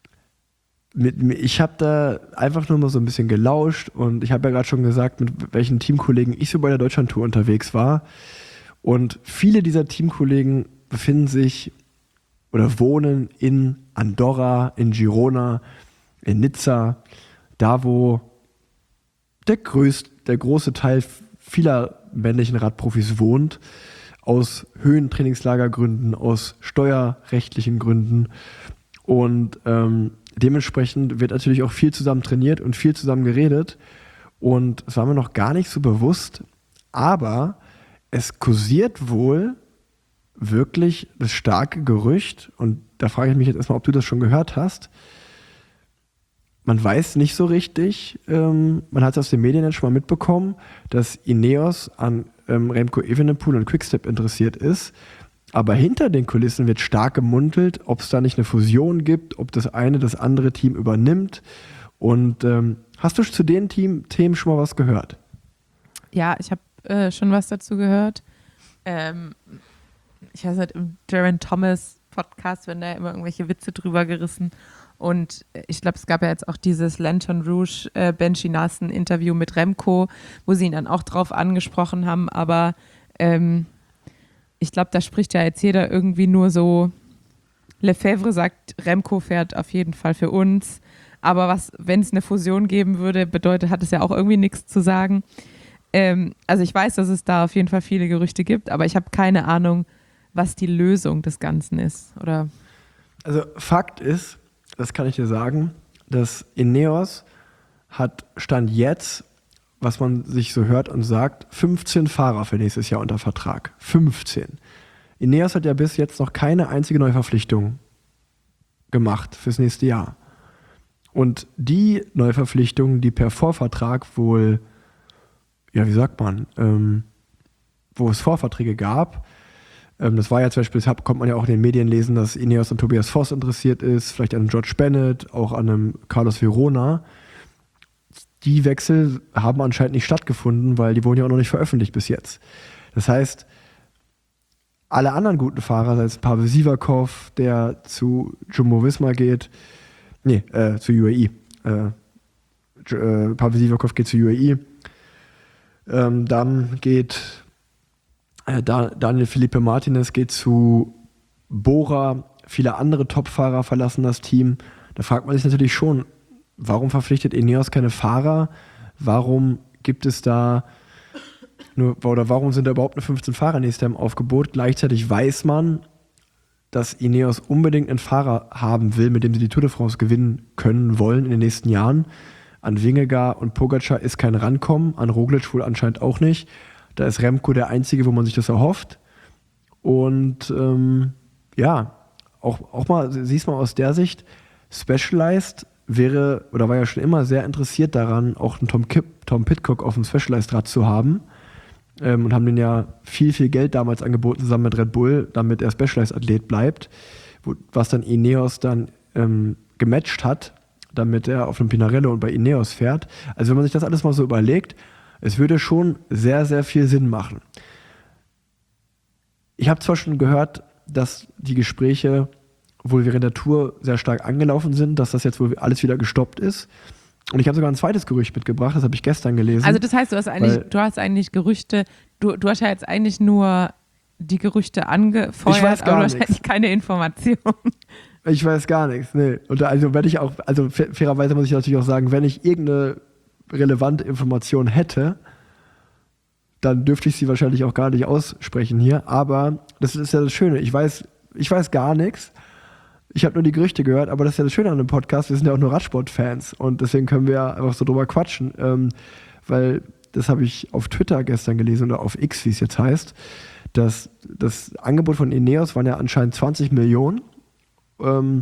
mit, mit, ich habe da einfach nur mal so ein bisschen gelauscht und ich habe ja gerade schon gesagt, mit welchen Teamkollegen ich so bei der Deutschlandtour unterwegs war. Und viele dieser Teamkollegen befinden sich oder wohnen in Andorra, in Girona, in Nizza, da wo der, größt, der große Teil vieler männlichen Radprofis wohnt, aus Höhentrainingslagergründen, aus steuerrechtlichen Gründen. Und ähm, dementsprechend wird natürlich auch viel zusammen trainiert und viel zusammen geredet. Und es war mir noch gar nicht so bewusst, aber es kursiert wohl wirklich das starke Gerücht, und da frage ich mich jetzt erstmal, ob du das schon gehört hast. Man weiß nicht so richtig, ähm, man hat es aus den Medien jetzt schon mal mitbekommen, dass Ineos an ähm, Remco Evenepoel und Quickstep interessiert ist. Aber hinter den Kulissen wird stark gemunkelt, ob es da nicht eine Fusion gibt, ob das eine das andere Team übernimmt. Und ähm, hast du zu den Team- Themen schon mal was gehört? Ja, ich habe äh, schon was dazu gehört. Ähm, ich weiß nicht, im Jaron Thomas Podcast werden da immer irgendwelche Witze drüber gerissen. Und ich glaube, es gab ja jetzt auch dieses Lantern Rouge äh, Benji Nassen Interview mit Remco, wo sie ihn dann auch drauf angesprochen haben. Aber ähm, ich glaube, da spricht ja jetzt jeder irgendwie nur so, Lefebvre sagt, Remco fährt auf jeden Fall für uns. Aber was, wenn es eine Fusion geben würde, bedeutet, hat es ja auch irgendwie nichts zu sagen. Ähm, also ich weiß, dass es da auf jeden Fall viele Gerüchte gibt, aber ich habe keine Ahnung, was die Lösung des Ganzen ist. Oder Also Fakt ist, das kann ich dir sagen, dass Ineos hat Stand jetzt, was man sich so hört und sagt, fünfzehn Fahrer für nächstes Jahr unter Vertrag. fünfzehn. Ineos hat ja bis jetzt noch keine einzige Neuverpflichtung gemacht fürs nächste Jahr. Und die Neuverpflichtungen, die per Vorvertrag wohl, ja, wie sagt man, ähm, wo es Vorverträge gab, ähm, das war ja zum Beispiel, das kommt man ja auch in den Medien lesen, dass Ineos an Tobias Voss interessiert ist, vielleicht an George Bennett, auch an einem Carlos Verona. die Wechsel haben anscheinend nicht stattgefunden, weil die wurden ja auch noch nicht veröffentlicht bis jetzt. Das heißt, alle anderen guten Fahrer, sei es Pavel Sivakov, der zu Jumbo-Visma geht, nee, äh, zu U A E, äh, äh, Pavel Sivakov geht zu U A E, ähm, dann geht äh, da, Daniel Felipe Martinez geht zu Bora, viele andere Top-Fahrer verlassen das Team. Da fragt man sich natürlich schon, warum verpflichtet Ineos keine Fahrer? Warum gibt es da nur, oder warum sind da überhaupt nur fünfzehn Fahrer nächstes Jahr im Aufgebot? Gleichzeitig weiß man, dass Ineos unbedingt einen Fahrer haben will, mit dem sie die Tour de France gewinnen können wollen in den nächsten Jahren. An Vingegaard und Pogacar ist kein Rankommen, an Roglic wohl anscheinend auch nicht. Da ist Remco der Einzige, wo man sich das erhofft. Und ähm, ja, auch, auch mal, siehst mal aus der Sicht, Specialized wäre oder war ja schon immer sehr interessiert daran, auch einen Tom, Kip, Tom Pidcock auf dem Specialized-Rad zu haben ähm, und haben den ja viel, viel Geld damals angeboten, zusammen mit Red Bull, damit er Specialized-Athlet bleibt, wo, was dann Ineos dann ähm, gematcht hat, damit er auf einem Pinarello und bei Ineos fährt. Also wenn man sich das alles mal so überlegt, es würde schon sehr, sehr viel Sinn machen. Ich habe zwar schon gehört, dass die Gespräche wohl während der Tour sehr stark angelaufen sind, dass das jetzt wohl alles wieder gestoppt ist. Und ich habe sogar ein zweites Gerücht mitgebracht, das habe ich gestern gelesen. Also das heißt, du hast eigentlich, du hast eigentlich Gerüchte, du, du hast ja jetzt eigentlich nur die Gerüchte angefeuert, ich weiß gar aber du hast nichts. eigentlich keine Informationen. Ich weiß gar nichts, nee. Und also wenn ich auch, also fairerweise muss ich natürlich auch sagen, wenn ich irgendeine relevante Information hätte, dann dürfte ich sie wahrscheinlich auch gar nicht aussprechen hier. Aber das ist ja das Schöne, ich weiß, ich weiß gar nichts. Ich habe nur die Gerüchte gehört, aber das ist ja das Schöne an dem Podcast, wir sind ja auch nur Radsport-Fans und deswegen können wir ja einfach so drüber quatschen, ähm, weil das habe ich auf Twitter gestern gelesen oder auf X, wie es jetzt heißt, dass das Angebot von Ineos waren ja anscheinend zwanzig Millionen. Ähm,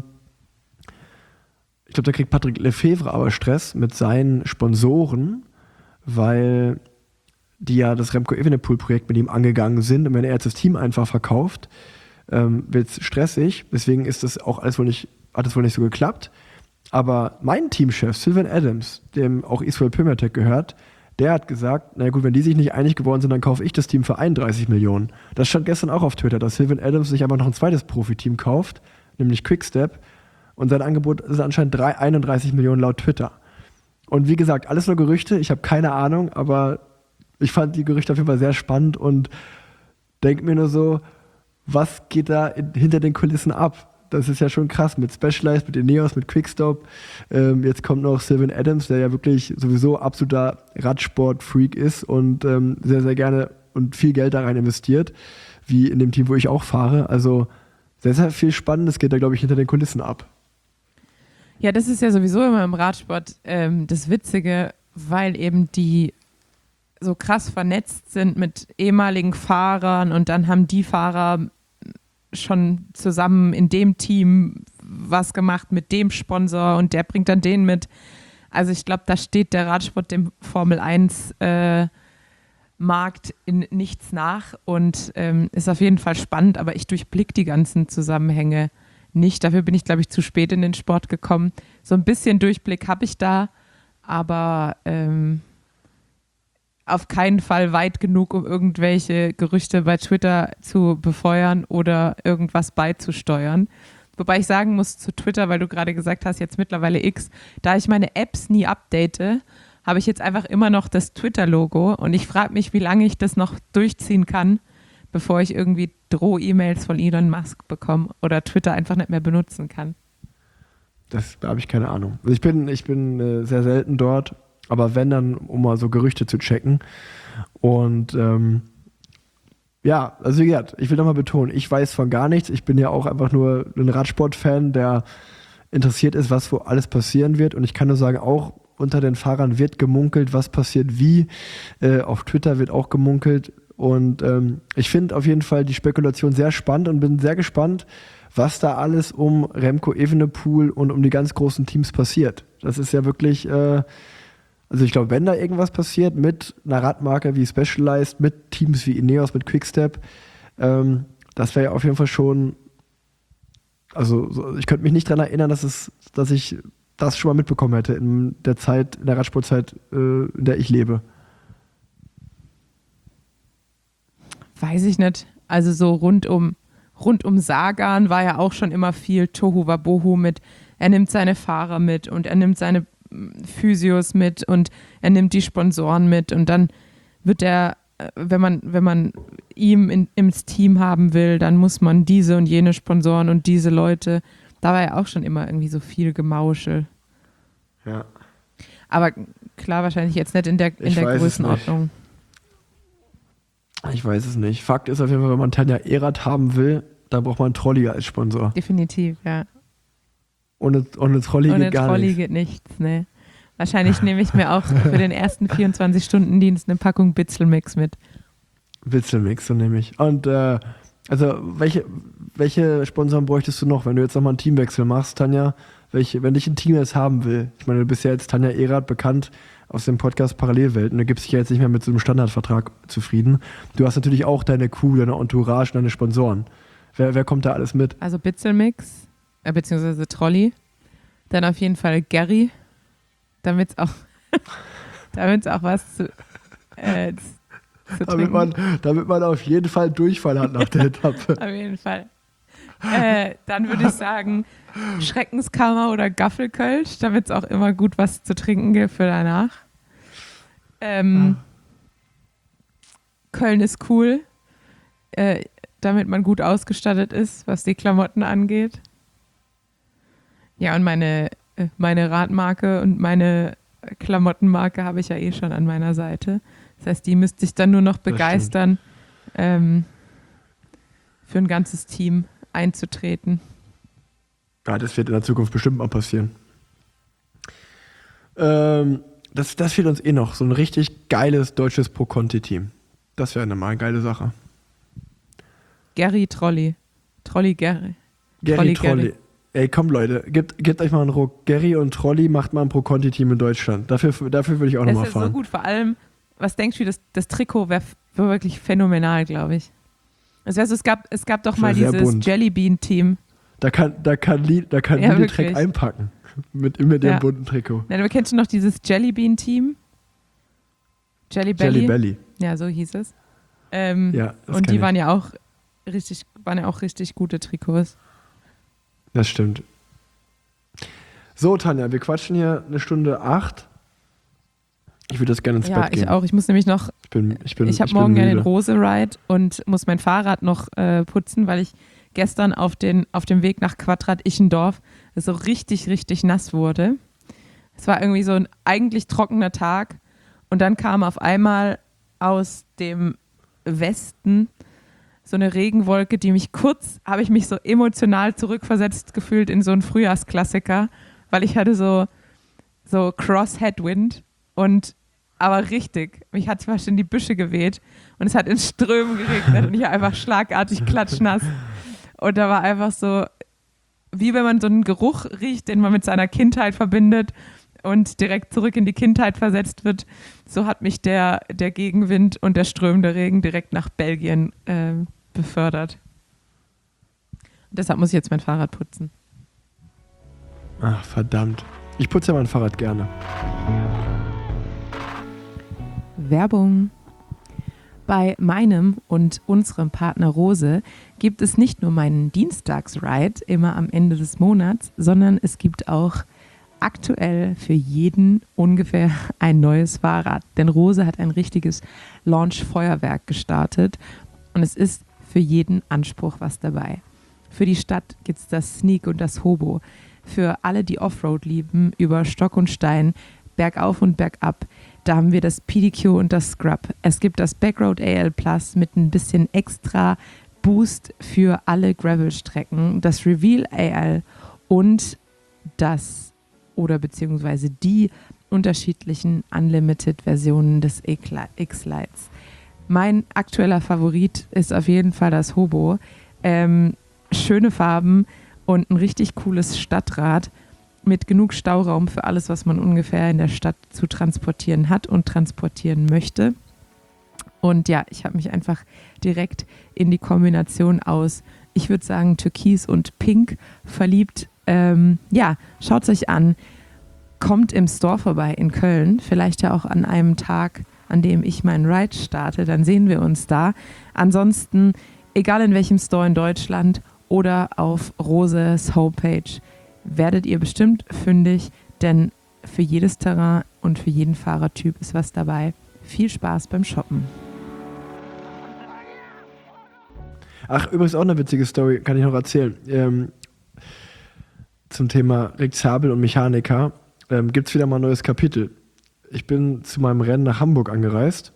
ich glaube, da kriegt Patrick Lefevre aber Stress mit seinen Sponsoren, weil die ja das Remco Evenepoel-Projekt mit ihm angegangen sind und wenn er jetzt das Team einfach verkauft, ähm, wird es stressig, deswegen ist das auch alles wohl nicht, hat es wohl nicht so geklappt. Aber mein Teamchef, Sylvain Adams, dem auch Israel Pimertek gehört, der hat gesagt, na gut, wenn die sich nicht einig geworden sind, dann kaufe ich das Team für einunddreißig Millionen. Das stand gestern auch auf Twitter, dass Sylvain Adams sich aber noch ein zweites Profiteam kauft, nämlich Quickstep, und sein Angebot ist anscheinend einunddreißig Millionen laut Twitter. Und wie gesagt, alles nur Gerüchte, ich habe keine Ahnung, aber ich fand die Gerüchte auf jeden Fall sehr spannend und denke mir nur so, was geht da in, hinter den Kulissen ab? Das ist ja schon krass mit Specialized, mit Ineos, mit Quickstop. Ähm, jetzt kommt noch Sylvain Adams, der ja wirklich sowieso absoluter Radsport-Freak ist und ähm, sehr, sehr gerne und viel Geld da rein investiert, wie in dem Team, wo ich auch fahre. Also sehr, sehr viel Spannendes geht da, glaube ich, hinter den Kulissen ab. Ja, das ist ja sowieso immer im Radsport ähm, das Witzige, weil eben die so krass vernetzt sind mit ehemaligen Fahrern und dann haben die Fahrer schon zusammen in dem Team was gemacht mit dem Sponsor und der bringt dann den mit. Also ich glaube, da steht der Radsport dem Formel eins äh, Markt in nichts nach und ähm, ist auf jeden Fall spannend, aber ich durchblicke die ganzen Zusammenhänge nicht. Dafür bin ich, glaube ich, zu spät in den Sport gekommen. So ein bisschen Durchblick habe ich da, aber ähm, auf keinen Fall weit genug, um irgendwelche Gerüchte bei Twitter zu befeuern oder irgendwas beizusteuern. Wobei ich sagen muss zu Twitter, weil du gerade gesagt hast, jetzt mittlerweile X, da ich meine Apps nie update, habe ich jetzt einfach immer noch das Twitter-Logo und ich frage mich, wie lange ich das noch durchziehen kann, bevor ich irgendwie Droh-E-Mails von Elon Musk bekomme oder Twitter einfach nicht mehr benutzen kann. Das, da habe ich keine Ahnung. Also ich bin, ich bin äh, sehr selten dort, aber wenn, dann, um mal so Gerüchte zu checken. Und ähm, ja, also wie gesagt, ich will nochmal betonen, ich weiß von gar nichts. Ich bin ja auch einfach nur ein Radsport-Fan, der interessiert ist, was wo alles passieren wird. Und ich kann nur sagen, auch unter den Fahrern wird gemunkelt, was passiert wie. Äh, auf Twitter wird auch gemunkelt. Und ähm, ich finde auf jeden Fall die Spekulation sehr spannend und bin sehr gespannt, was da alles um Remco Evenepoel und um die ganz großen Teams passiert. Das ist ja wirklich... Äh, Also ich glaube, wenn da irgendwas passiert mit einer Radmarke wie Specialized, mit Teams wie Ineos, mit Quickstep, ähm, das wäre ja auf jeden Fall schon, also so, ich könnte mich nicht daran erinnern, dass es, dass ich das schon mal mitbekommen hätte in der Zeit, in der Radsportzeit, äh, in der ich lebe. Weiß ich nicht. Also so rund um, rund um Sagan war ja auch schon immer viel Tohu Wabohu mit, er nimmt seine Fahrer mit und er nimmt seine Physios mit und er nimmt die Sponsoren mit und dann wird er, wenn man, wenn man ihm in, ins Team haben will, dann muss man diese und jene Sponsoren und diese Leute. Da war ja auch schon immer irgendwie so viel Gemauschel. Ja. Aber klar, wahrscheinlich jetzt nicht in der, in Ich der weiß es Größenordnung. Ich weiß es nicht. Fakt ist auf jeden Fall, wenn man Tanja Erath haben will, dann braucht man einen Trolley als Sponsor. Definitiv, ja. Ohne, ohne Trolley Ohne geht gar Trolley nichts. geht nichts, ne. Wahrscheinlich nehme ich mir auch für den ersten vierundzwanzig-Stunden-Dienst eine Packung Bitzelmix mit. Witzelmix, so nehme ich. Und äh, also welche, welche Sponsoren bräuchtest du noch, wenn du jetzt nochmal einen Teamwechsel machst, Tanja? Welche, wenn dich ein Team jetzt haben will? Ich meine, du bist ja jetzt Tanja Erath bekannt aus dem Podcast Parallelwelten. Du gibst dich ja jetzt nicht mehr mit so einem Standardvertrag zufrieden. Du hast natürlich auch deine Crew, deine Entourage, deine Sponsoren. Wer, wer kommt da alles mit? Also Bitzelmix, äh, beziehungsweise Trolley. Dann auf jeden Fall Gary, damit es auch, damit's auch was zu, äh, zu Damit trinken. man, damit man auf jeden Fall Durchfall hat nach der Etappe. Auf jeden Fall. Äh, dann würde ich sagen Schreckenskammer oder Gaffelkölsch, damit es auch immer gut was zu trinken gibt für danach. Ähm, Köln ist cool, äh, damit man gut ausgestattet ist, was die Klamotten angeht. Ja, und meine, äh, meine Radmarke und meine Klamottenmarke habe ich ja eh schon an meiner Seite. Das heißt, die müsste ich dann nur noch begeistern, ähm, für ein ganzes Team einzutreten. Ja, das wird in der Zukunft bestimmt mal passieren. Ähm, das, das fehlt uns eh noch. So ein richtig geiles deutsches Pro-Conti-Team. Das wäre mal eine geile Sache. Gary Trolley. Trolley Gary. Gary Trolley, Trolley. Gary. Ey, komm Leute, gebt, gebt euch mal einen Ruck. Gary und Trolley macht mal ein Pro-Conti-Team in Deutschland. Dafür, dafür würde ich auch Das nochmal ist so fahren. gut. Vor allem, was denkst du, das, das Trikot wäre wär wirklich phänomenal, glaube ich. Also, es gab, es gab doch Das mal wär sehr dieses bunt. Jellybean-Team. Da kann, da kann, Lie- da kann Ja, Lidl Trek wirklich. einpacken. Mit, mit dem Ja. bunten Trikot. Na, du kennst du noch dieses Jellybean-Team? Jelly Belly? Jelly Belly. Ja, so hieß es. Ähm, Ja, das und kenn die ich. waren ja auch richtig, waren ja auch richtig gute Trikots. Das stimmt. So, Tanja, wir quatschen hier eine Stunde acht. Ich würde das gerne ins Ja, Bett gehen. ich auch. Ich muss nämlich noch, Ich bin, ich bin, ich habe bin morgen ja den müde. Rose-Ride und muss mein Fahrrad noch äh, putzen, weil ich gestern auf, den, auf dem Weg nach Quadrat Ichendorf so richtig, richtig nass wurde. Es war irgendwie so ein eigentlich trockener Tag und dann kam auf einmal aus dem Westen so eine Regenwolke, die mich kurz, habe ich mich so emotional zurückversetzt gefühlt in so einen Frühjahrsklassiker, weil ich hatte so, so Cross-Headwind und aber richtig, mich hat es fast in die Büsche geweht und es hat in Strömen geregnet und ich war einfach schlagartig klatschnass. Und da war einfach so, wie wenn man so einen Geruch riecht, den man mit seiner Kindheit verbindet und direkt zurück in die Kindheit versetzt wird. So hat mich der, der Gegenwind und der strömende Regen direkt nach Belgien äh, befördert. Und deshalb muss ich jetzt mein Fahrrad putzen. Ach, verdammt. Ich putze ja mein Fahrrad gerne. Werbung. Bei meinem und unserem Partner Rose gibt es nicht nur meinen Dienstagsride immer am Ende des Monats, sondern es gibt auch aktuell für jeden ungefähr ein neues Fahrrad. Denn Rose hat ein richtiges Launch-Feuerwerk gestartet und es ist für jeden Anspruch was dabei. Für die Stadt gibt es das Sneak und das Hobo. Für alle, die Offroad lieben, über Stock und Stein, bergauf und bergab. Da haben wir das P D Q und das Scrub. Es gibt das Backroad A L Plus mit ein bisschen extra Boost für alle Gravel-Strecken, das Reveal A L und das oder beziehungsweise die unterschiedlichen Unlimited-Versionen des X-Lights. Mein aktueller Favorit ist auf jeden Fall das Hobo. Ähm, schöne Farben und ein richtig cooles Stadtrad mit genug Stauraum für alles, was man ungefähr in der Stadt zu transportieren hat und transportieren möchte. Und ja, ich habe mich einfach direkt in die Kombination aus, ich würde sagen, Türkis und Pink verliebt. Ähm, ja, schaut es euch an. kommt im Store vorbei in Köln, vielleicht ja auch an einem Tag, an dem ich meinen Ride starte, dann sehen wir uns da. Ansonsten, egal in welchem Store in Deutschland oder auf Roses Homepage, werdet ihr bestimmt fündig, denn für jedes Terrain und für jeden Fahrertyp ist was dabei. Viel Spaß beim Shoppen. Ach, übrigens auch eine witzige Story, kann ich noch erzählen. Ähm, zum Thema Rektsabel und Mechaniker ähm, gibt es wieder mal ein neues Kapitel. Ich bin zu meinem Rennen nach Hamburg angereist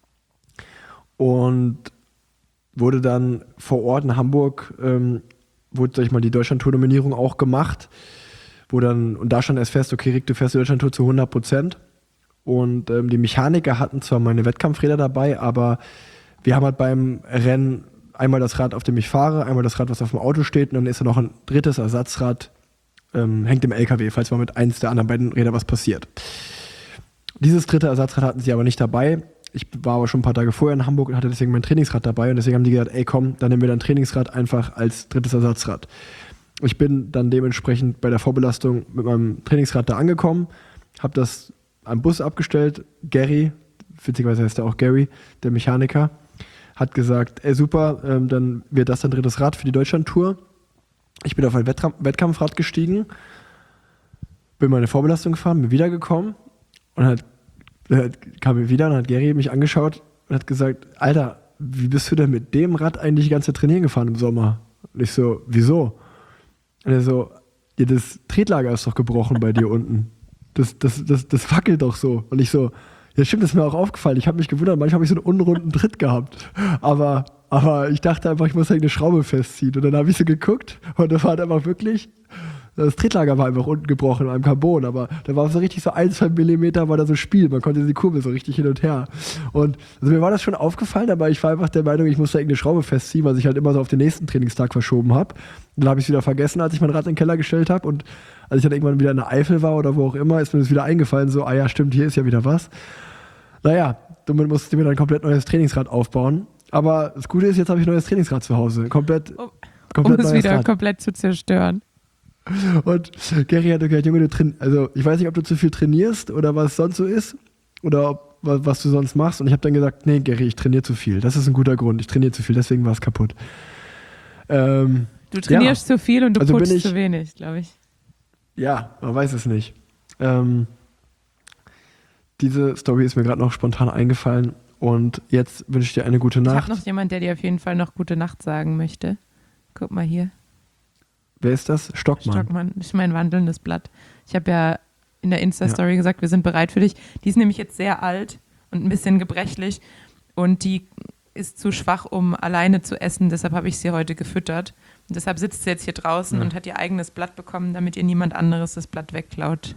und wurde dann vor Ort in Hamburg, ähm, wurde, sag ich mal, die Deutschland-Tour-Nominierung auch gemacht. Wo dann, und da stand erst fest, okay, Rick, du fährst die Deutschland-Tour zu hundert Prozent. Und ähm, die Mechaniker hatten zwar meine Wettkampfräder dabei, aber wir haben halt beim Rennen einmal das Rad, auf dem ich fahre, einmal das Rad, was auf dem Auto steht, und dann ist da noch ein drittes Ersatzrad, ähm, hängt im L K W, falls mal mit eins der anderen beiden Räder was passiert. Dieses dritte Ersatzrad hatten sie aber nicht dabei. Ich war aber schon ein paar Tage vorher in Hamburg und hatte deswegen mein Trainingsrad dabei, und deswegen haben die gesagt, ey komm, dann nehmen wir dein Trainingsrad einfach als drittes Ersatzrad. Ich bin dann dementsprechend bei der Vorbelastung mit meinem Trainingsrad da angekommen, habe das am Bus abgestellt. Gary, witzigerweise heißt er auch Gary, der Mechaniker, hat gesagt, ey super, ähm, dann wird das dein drittes Rad für die Deutschland-Tour. Ich bin auf ein Wettram- Wettkampfrad gestiegen, bin meine Vorbelastung gefahren, bin wiedergekommen und hat, äh, kam mir wieder und hat Gary mich angeschaut und hat gesagt, Alter, wie bist du denn mit dem Rad eigentlich die ganze Zeit trainieren gefahren im Sommer? Und ich so, wieso? Und er so, ja, das Tretlager ist doch gebrochen bei dir unten. Das, das, das, das wackelt doch so. Und ich so, ja stimmt, das ist mir auch aufgefallen. Ich habe mich gewundert, manchmal habe ich so einen unrunden Tritt gehabt. Aber, aber ich dachte einfach, ich muss halt eine Schraube festziehen. Und dann habe ich so geguckt und das war halt einfach wirklich, das Tretlager war einfach unten gebrochen in einem Carbon. Aber da war so richtig so ein, zwei Millimeter war da so Spiel. Man konnte die Kurbel so richtig hin und her. Und also mir war das schon aufgefallen, aber ich war einfach der Meinung, ich muss da irgendeine Schraube festziehen, weil ich halt immer so auf den nächsten Trainingstag verschoben habe. Dann habe ich es wieder vergessen, als ich mein Rad in den Keller gestellt habe. Und als ich dann irgendwann wieder in der Eifel war oder wo auch immer, ist mir das wieder eingefallen, so, ah ja, stimmt, hier ist ja wieder was. Naja, damit musste ich mir dann ein komplett neues Trainingsrad aufbauen. Aber das Gute ist, jetzt habe ich ein neues Trainingsrad zu Hause. Komplett, um, komplett um es neues wieder Rad. komplett zu zerstören. Und Gary hat gesagt, Junge, du train- also ich weiß nicht, ob du zu viel trainierst oder was sonst so ist oder ob, was du sonst machst. Und ich habe dann gesagt, nee, Gary, ich trainiere zu viel. Das ist ein guter Grund. Ich trainiere zu viel, deswegen war es kaputt. Ähm, Du trainierst ja. zu viel und du Also bin putzt ich- zu wenig, glaube ich. Ja, man weiß es nicht. Ähm, diese Story ist mir gerade noch spontan eingefallen und jetzt wünsche ich dir eine gute Ich Nacht. habe noch jemand, der dir auf jeden Fall noch gute Nacht sagen möchte. Guck mal hier. Wer ist das? Stockmann. Stockmann, das ist mein wandelndes Blatt. Ich habe ja in der Insta-Story ja. gesagt, wir sind bereit für dich. Die ist nämlich jetzt sehr alt und ein bisschen gebrechlich und die ist zu schwach, um alleine zu essen. Deshalb habe ich sie heute gefüttert. Und deshalb sitzt sie jetzt hier draußen ja. und hat ihr eigenes Blatt bekommen, damit ihr niemand anderes das Blatt wegklaut.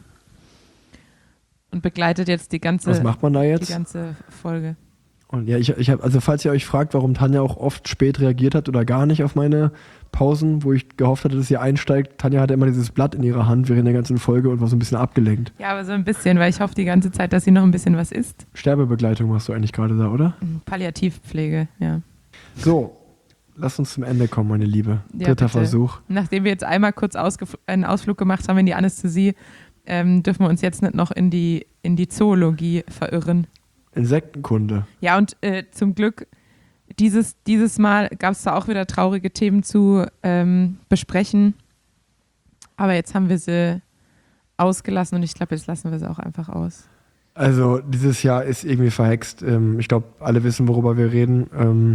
Und begleitet jetzt die ganze, Was macht man da jetzt? die ganze Folge. Und ja, ich, ich habe, also falls ihr euch fragt, warum Tanja auch oft spät reagiert hat oder gar nicht auf meine Pausen, wo ich gehofft hatte, dass sie einsteigt, Tanja hatte immer dieses Blatt in ihrer Hand während der ganzen Folge und war so ein bisschen abgelenkt. Ja, aber so ein bisschen, weil ich hoffe die ganze Zeit, dass sie noch ein bisschen was isst. Sterbebegleitung machst du eigentlich gerade da, oder? Palliativpflege, ja. So, lass uns zum Ende kommen, meine Liebe. Ja, Dritter bitte. Versuch. Nachdem wir jetzt einmal kurz ausgef- einen Ausflug gemacht haben in die Anästhesie, ähm, dürfen wir uns jetzt nicht noch in die, in die Zoologie verirren. Insektenkunde. Ja, und äh, zum Glück, dieses, dieses Mal gab es da auch wieder traurige Themen zu ähm, besprechen. Aber jetzt haben wir sie ausgelassen und ich glaube, jetzt lassen wir sie auch einfach aus. Also dieses Jahr ist irgendwie verhext. Ähm, ich glaube, alle wissen, worüber wir reden. Ähm,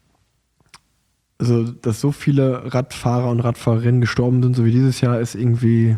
also, dass so viele Radfahrer und Radfahrerinnen gestorben sind, so wie dieses Jahr, ist irgendwie,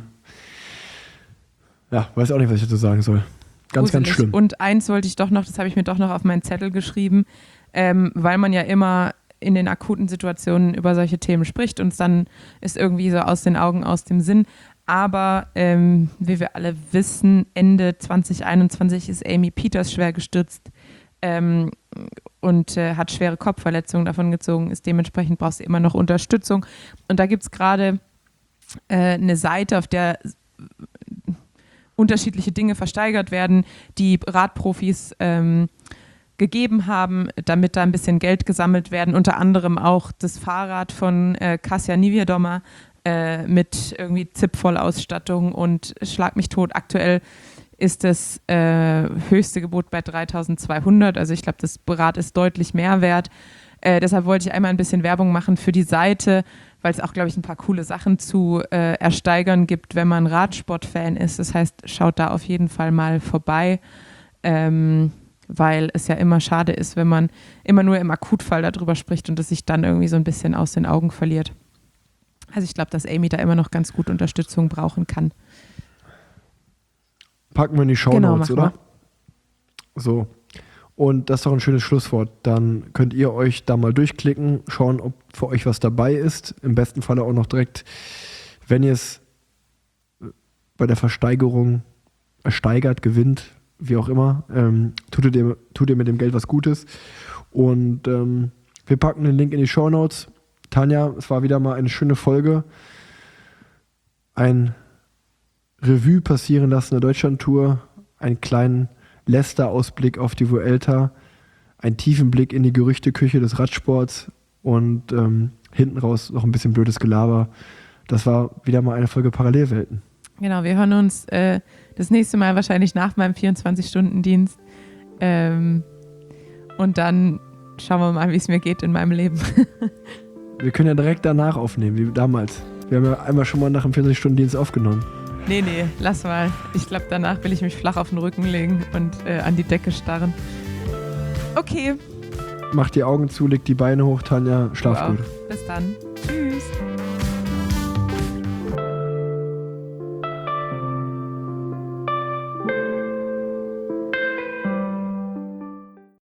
ja, weiß auch nicht, was ich dazu sagen soll. Ganz, Gruselig. ganz schlimm. Und eins wollte ich doch noch, das habe ich mir doch noch auf meinen Zettel geschrieben, ähm, weil man ja immer in den akuten Situationen über solche Themen spricht und es dann ist irgendwie so aus den Augen, aus dem Sinn. Aber ähm, wie wir alle wissen, Ende zwanzig einundzwanzig ist Amy Peters schwer gestürzt ähm, und äh, hat schwere Kopfverletzungen davon gezogen, ist dementsprechend braucht sie immer noch Unterstützung. Und da gibt es gerade äh, eine Seite, auf der unterschiedliche Dinge versteigert werden, die Radprofis ähm, gegeben haben, damit da ein bisschen Geld gesammelt werden. Unter anderem auch das Fahrrad von äh, Kasia Niewiadoma, äh, mit irgendwie Zip-Vollausstattung und schlag mich tot. Aktuell ist das äh, höchste Gebot bei dreitausendzweihundert. Also ich glaube, das Rad ist deutlich mehr wert. Äh, deshalb wollte ich einmal ein bisschen Werbung machen für die Seite, weil es auch, glaube ich, ein paar coole Sachen zu äh, ersteigern gibt, wenn man Radsport-Fan ist. Das heißt, schaut da auf jeden Fall mal vorbei, ähm, weil es ja immer schade ist, wenn man immer nur im Akutfall darüber spricht und es sich dann irgendwie so ein bisschen aus den Augen verliert. Also ich glaube, dass Amy da immer noch ganz gut Unterstützung brauchen kann. Packen wir in die Shownotes, Genau, oder? So. Und das ist doch ein schönes Schlusswort. Dann könnt ihr euch da mal durchklicken, schauen, ob für euch was dabei ist. Im besten Falle auch noch direkt, wenn ihr es bei der Versteigerung ersteigert, gewinnt, wie auch immer, ähm, tut, ihr, tut ihr mit dem Geld was Gutes. Und ähm, wir packen den Link in die Shownotes. Tanja, es war wieder mal eine schöne Folge. Ein Revue passieren lassen der Deutschlandtour, einen kleinen Leicester-Ausblick auf die Vuelta, einen tiefen Blick in die Gerüchteküche des Radsports und ähm, hinten raus noch ein bisschen blödes Gelaber. Das war wieder mal eine Folge Parallelwelten. Genau, wir hören uns äh, das nächste Mal wahrscheinlich nach meinem vierundzwanzig-Stunden-Dienst ähm, und dann schauen wir mal, wie es mir geht in meinem Leben. Wir können ja direkt danach aufnehmen, wie damals. Wir haben ja einmal schon mal nach dem vierzig-Stunden-Dienst aufgenommen. Nee, nee, lass mal. Ich glaube, danach will ich mich flach auf den Rücken legen und äh, an die Decke starren. Okay. Macht die Augen zu, legt die Beine hoch, Tanja, schlaf Wow. gut. Bis dann.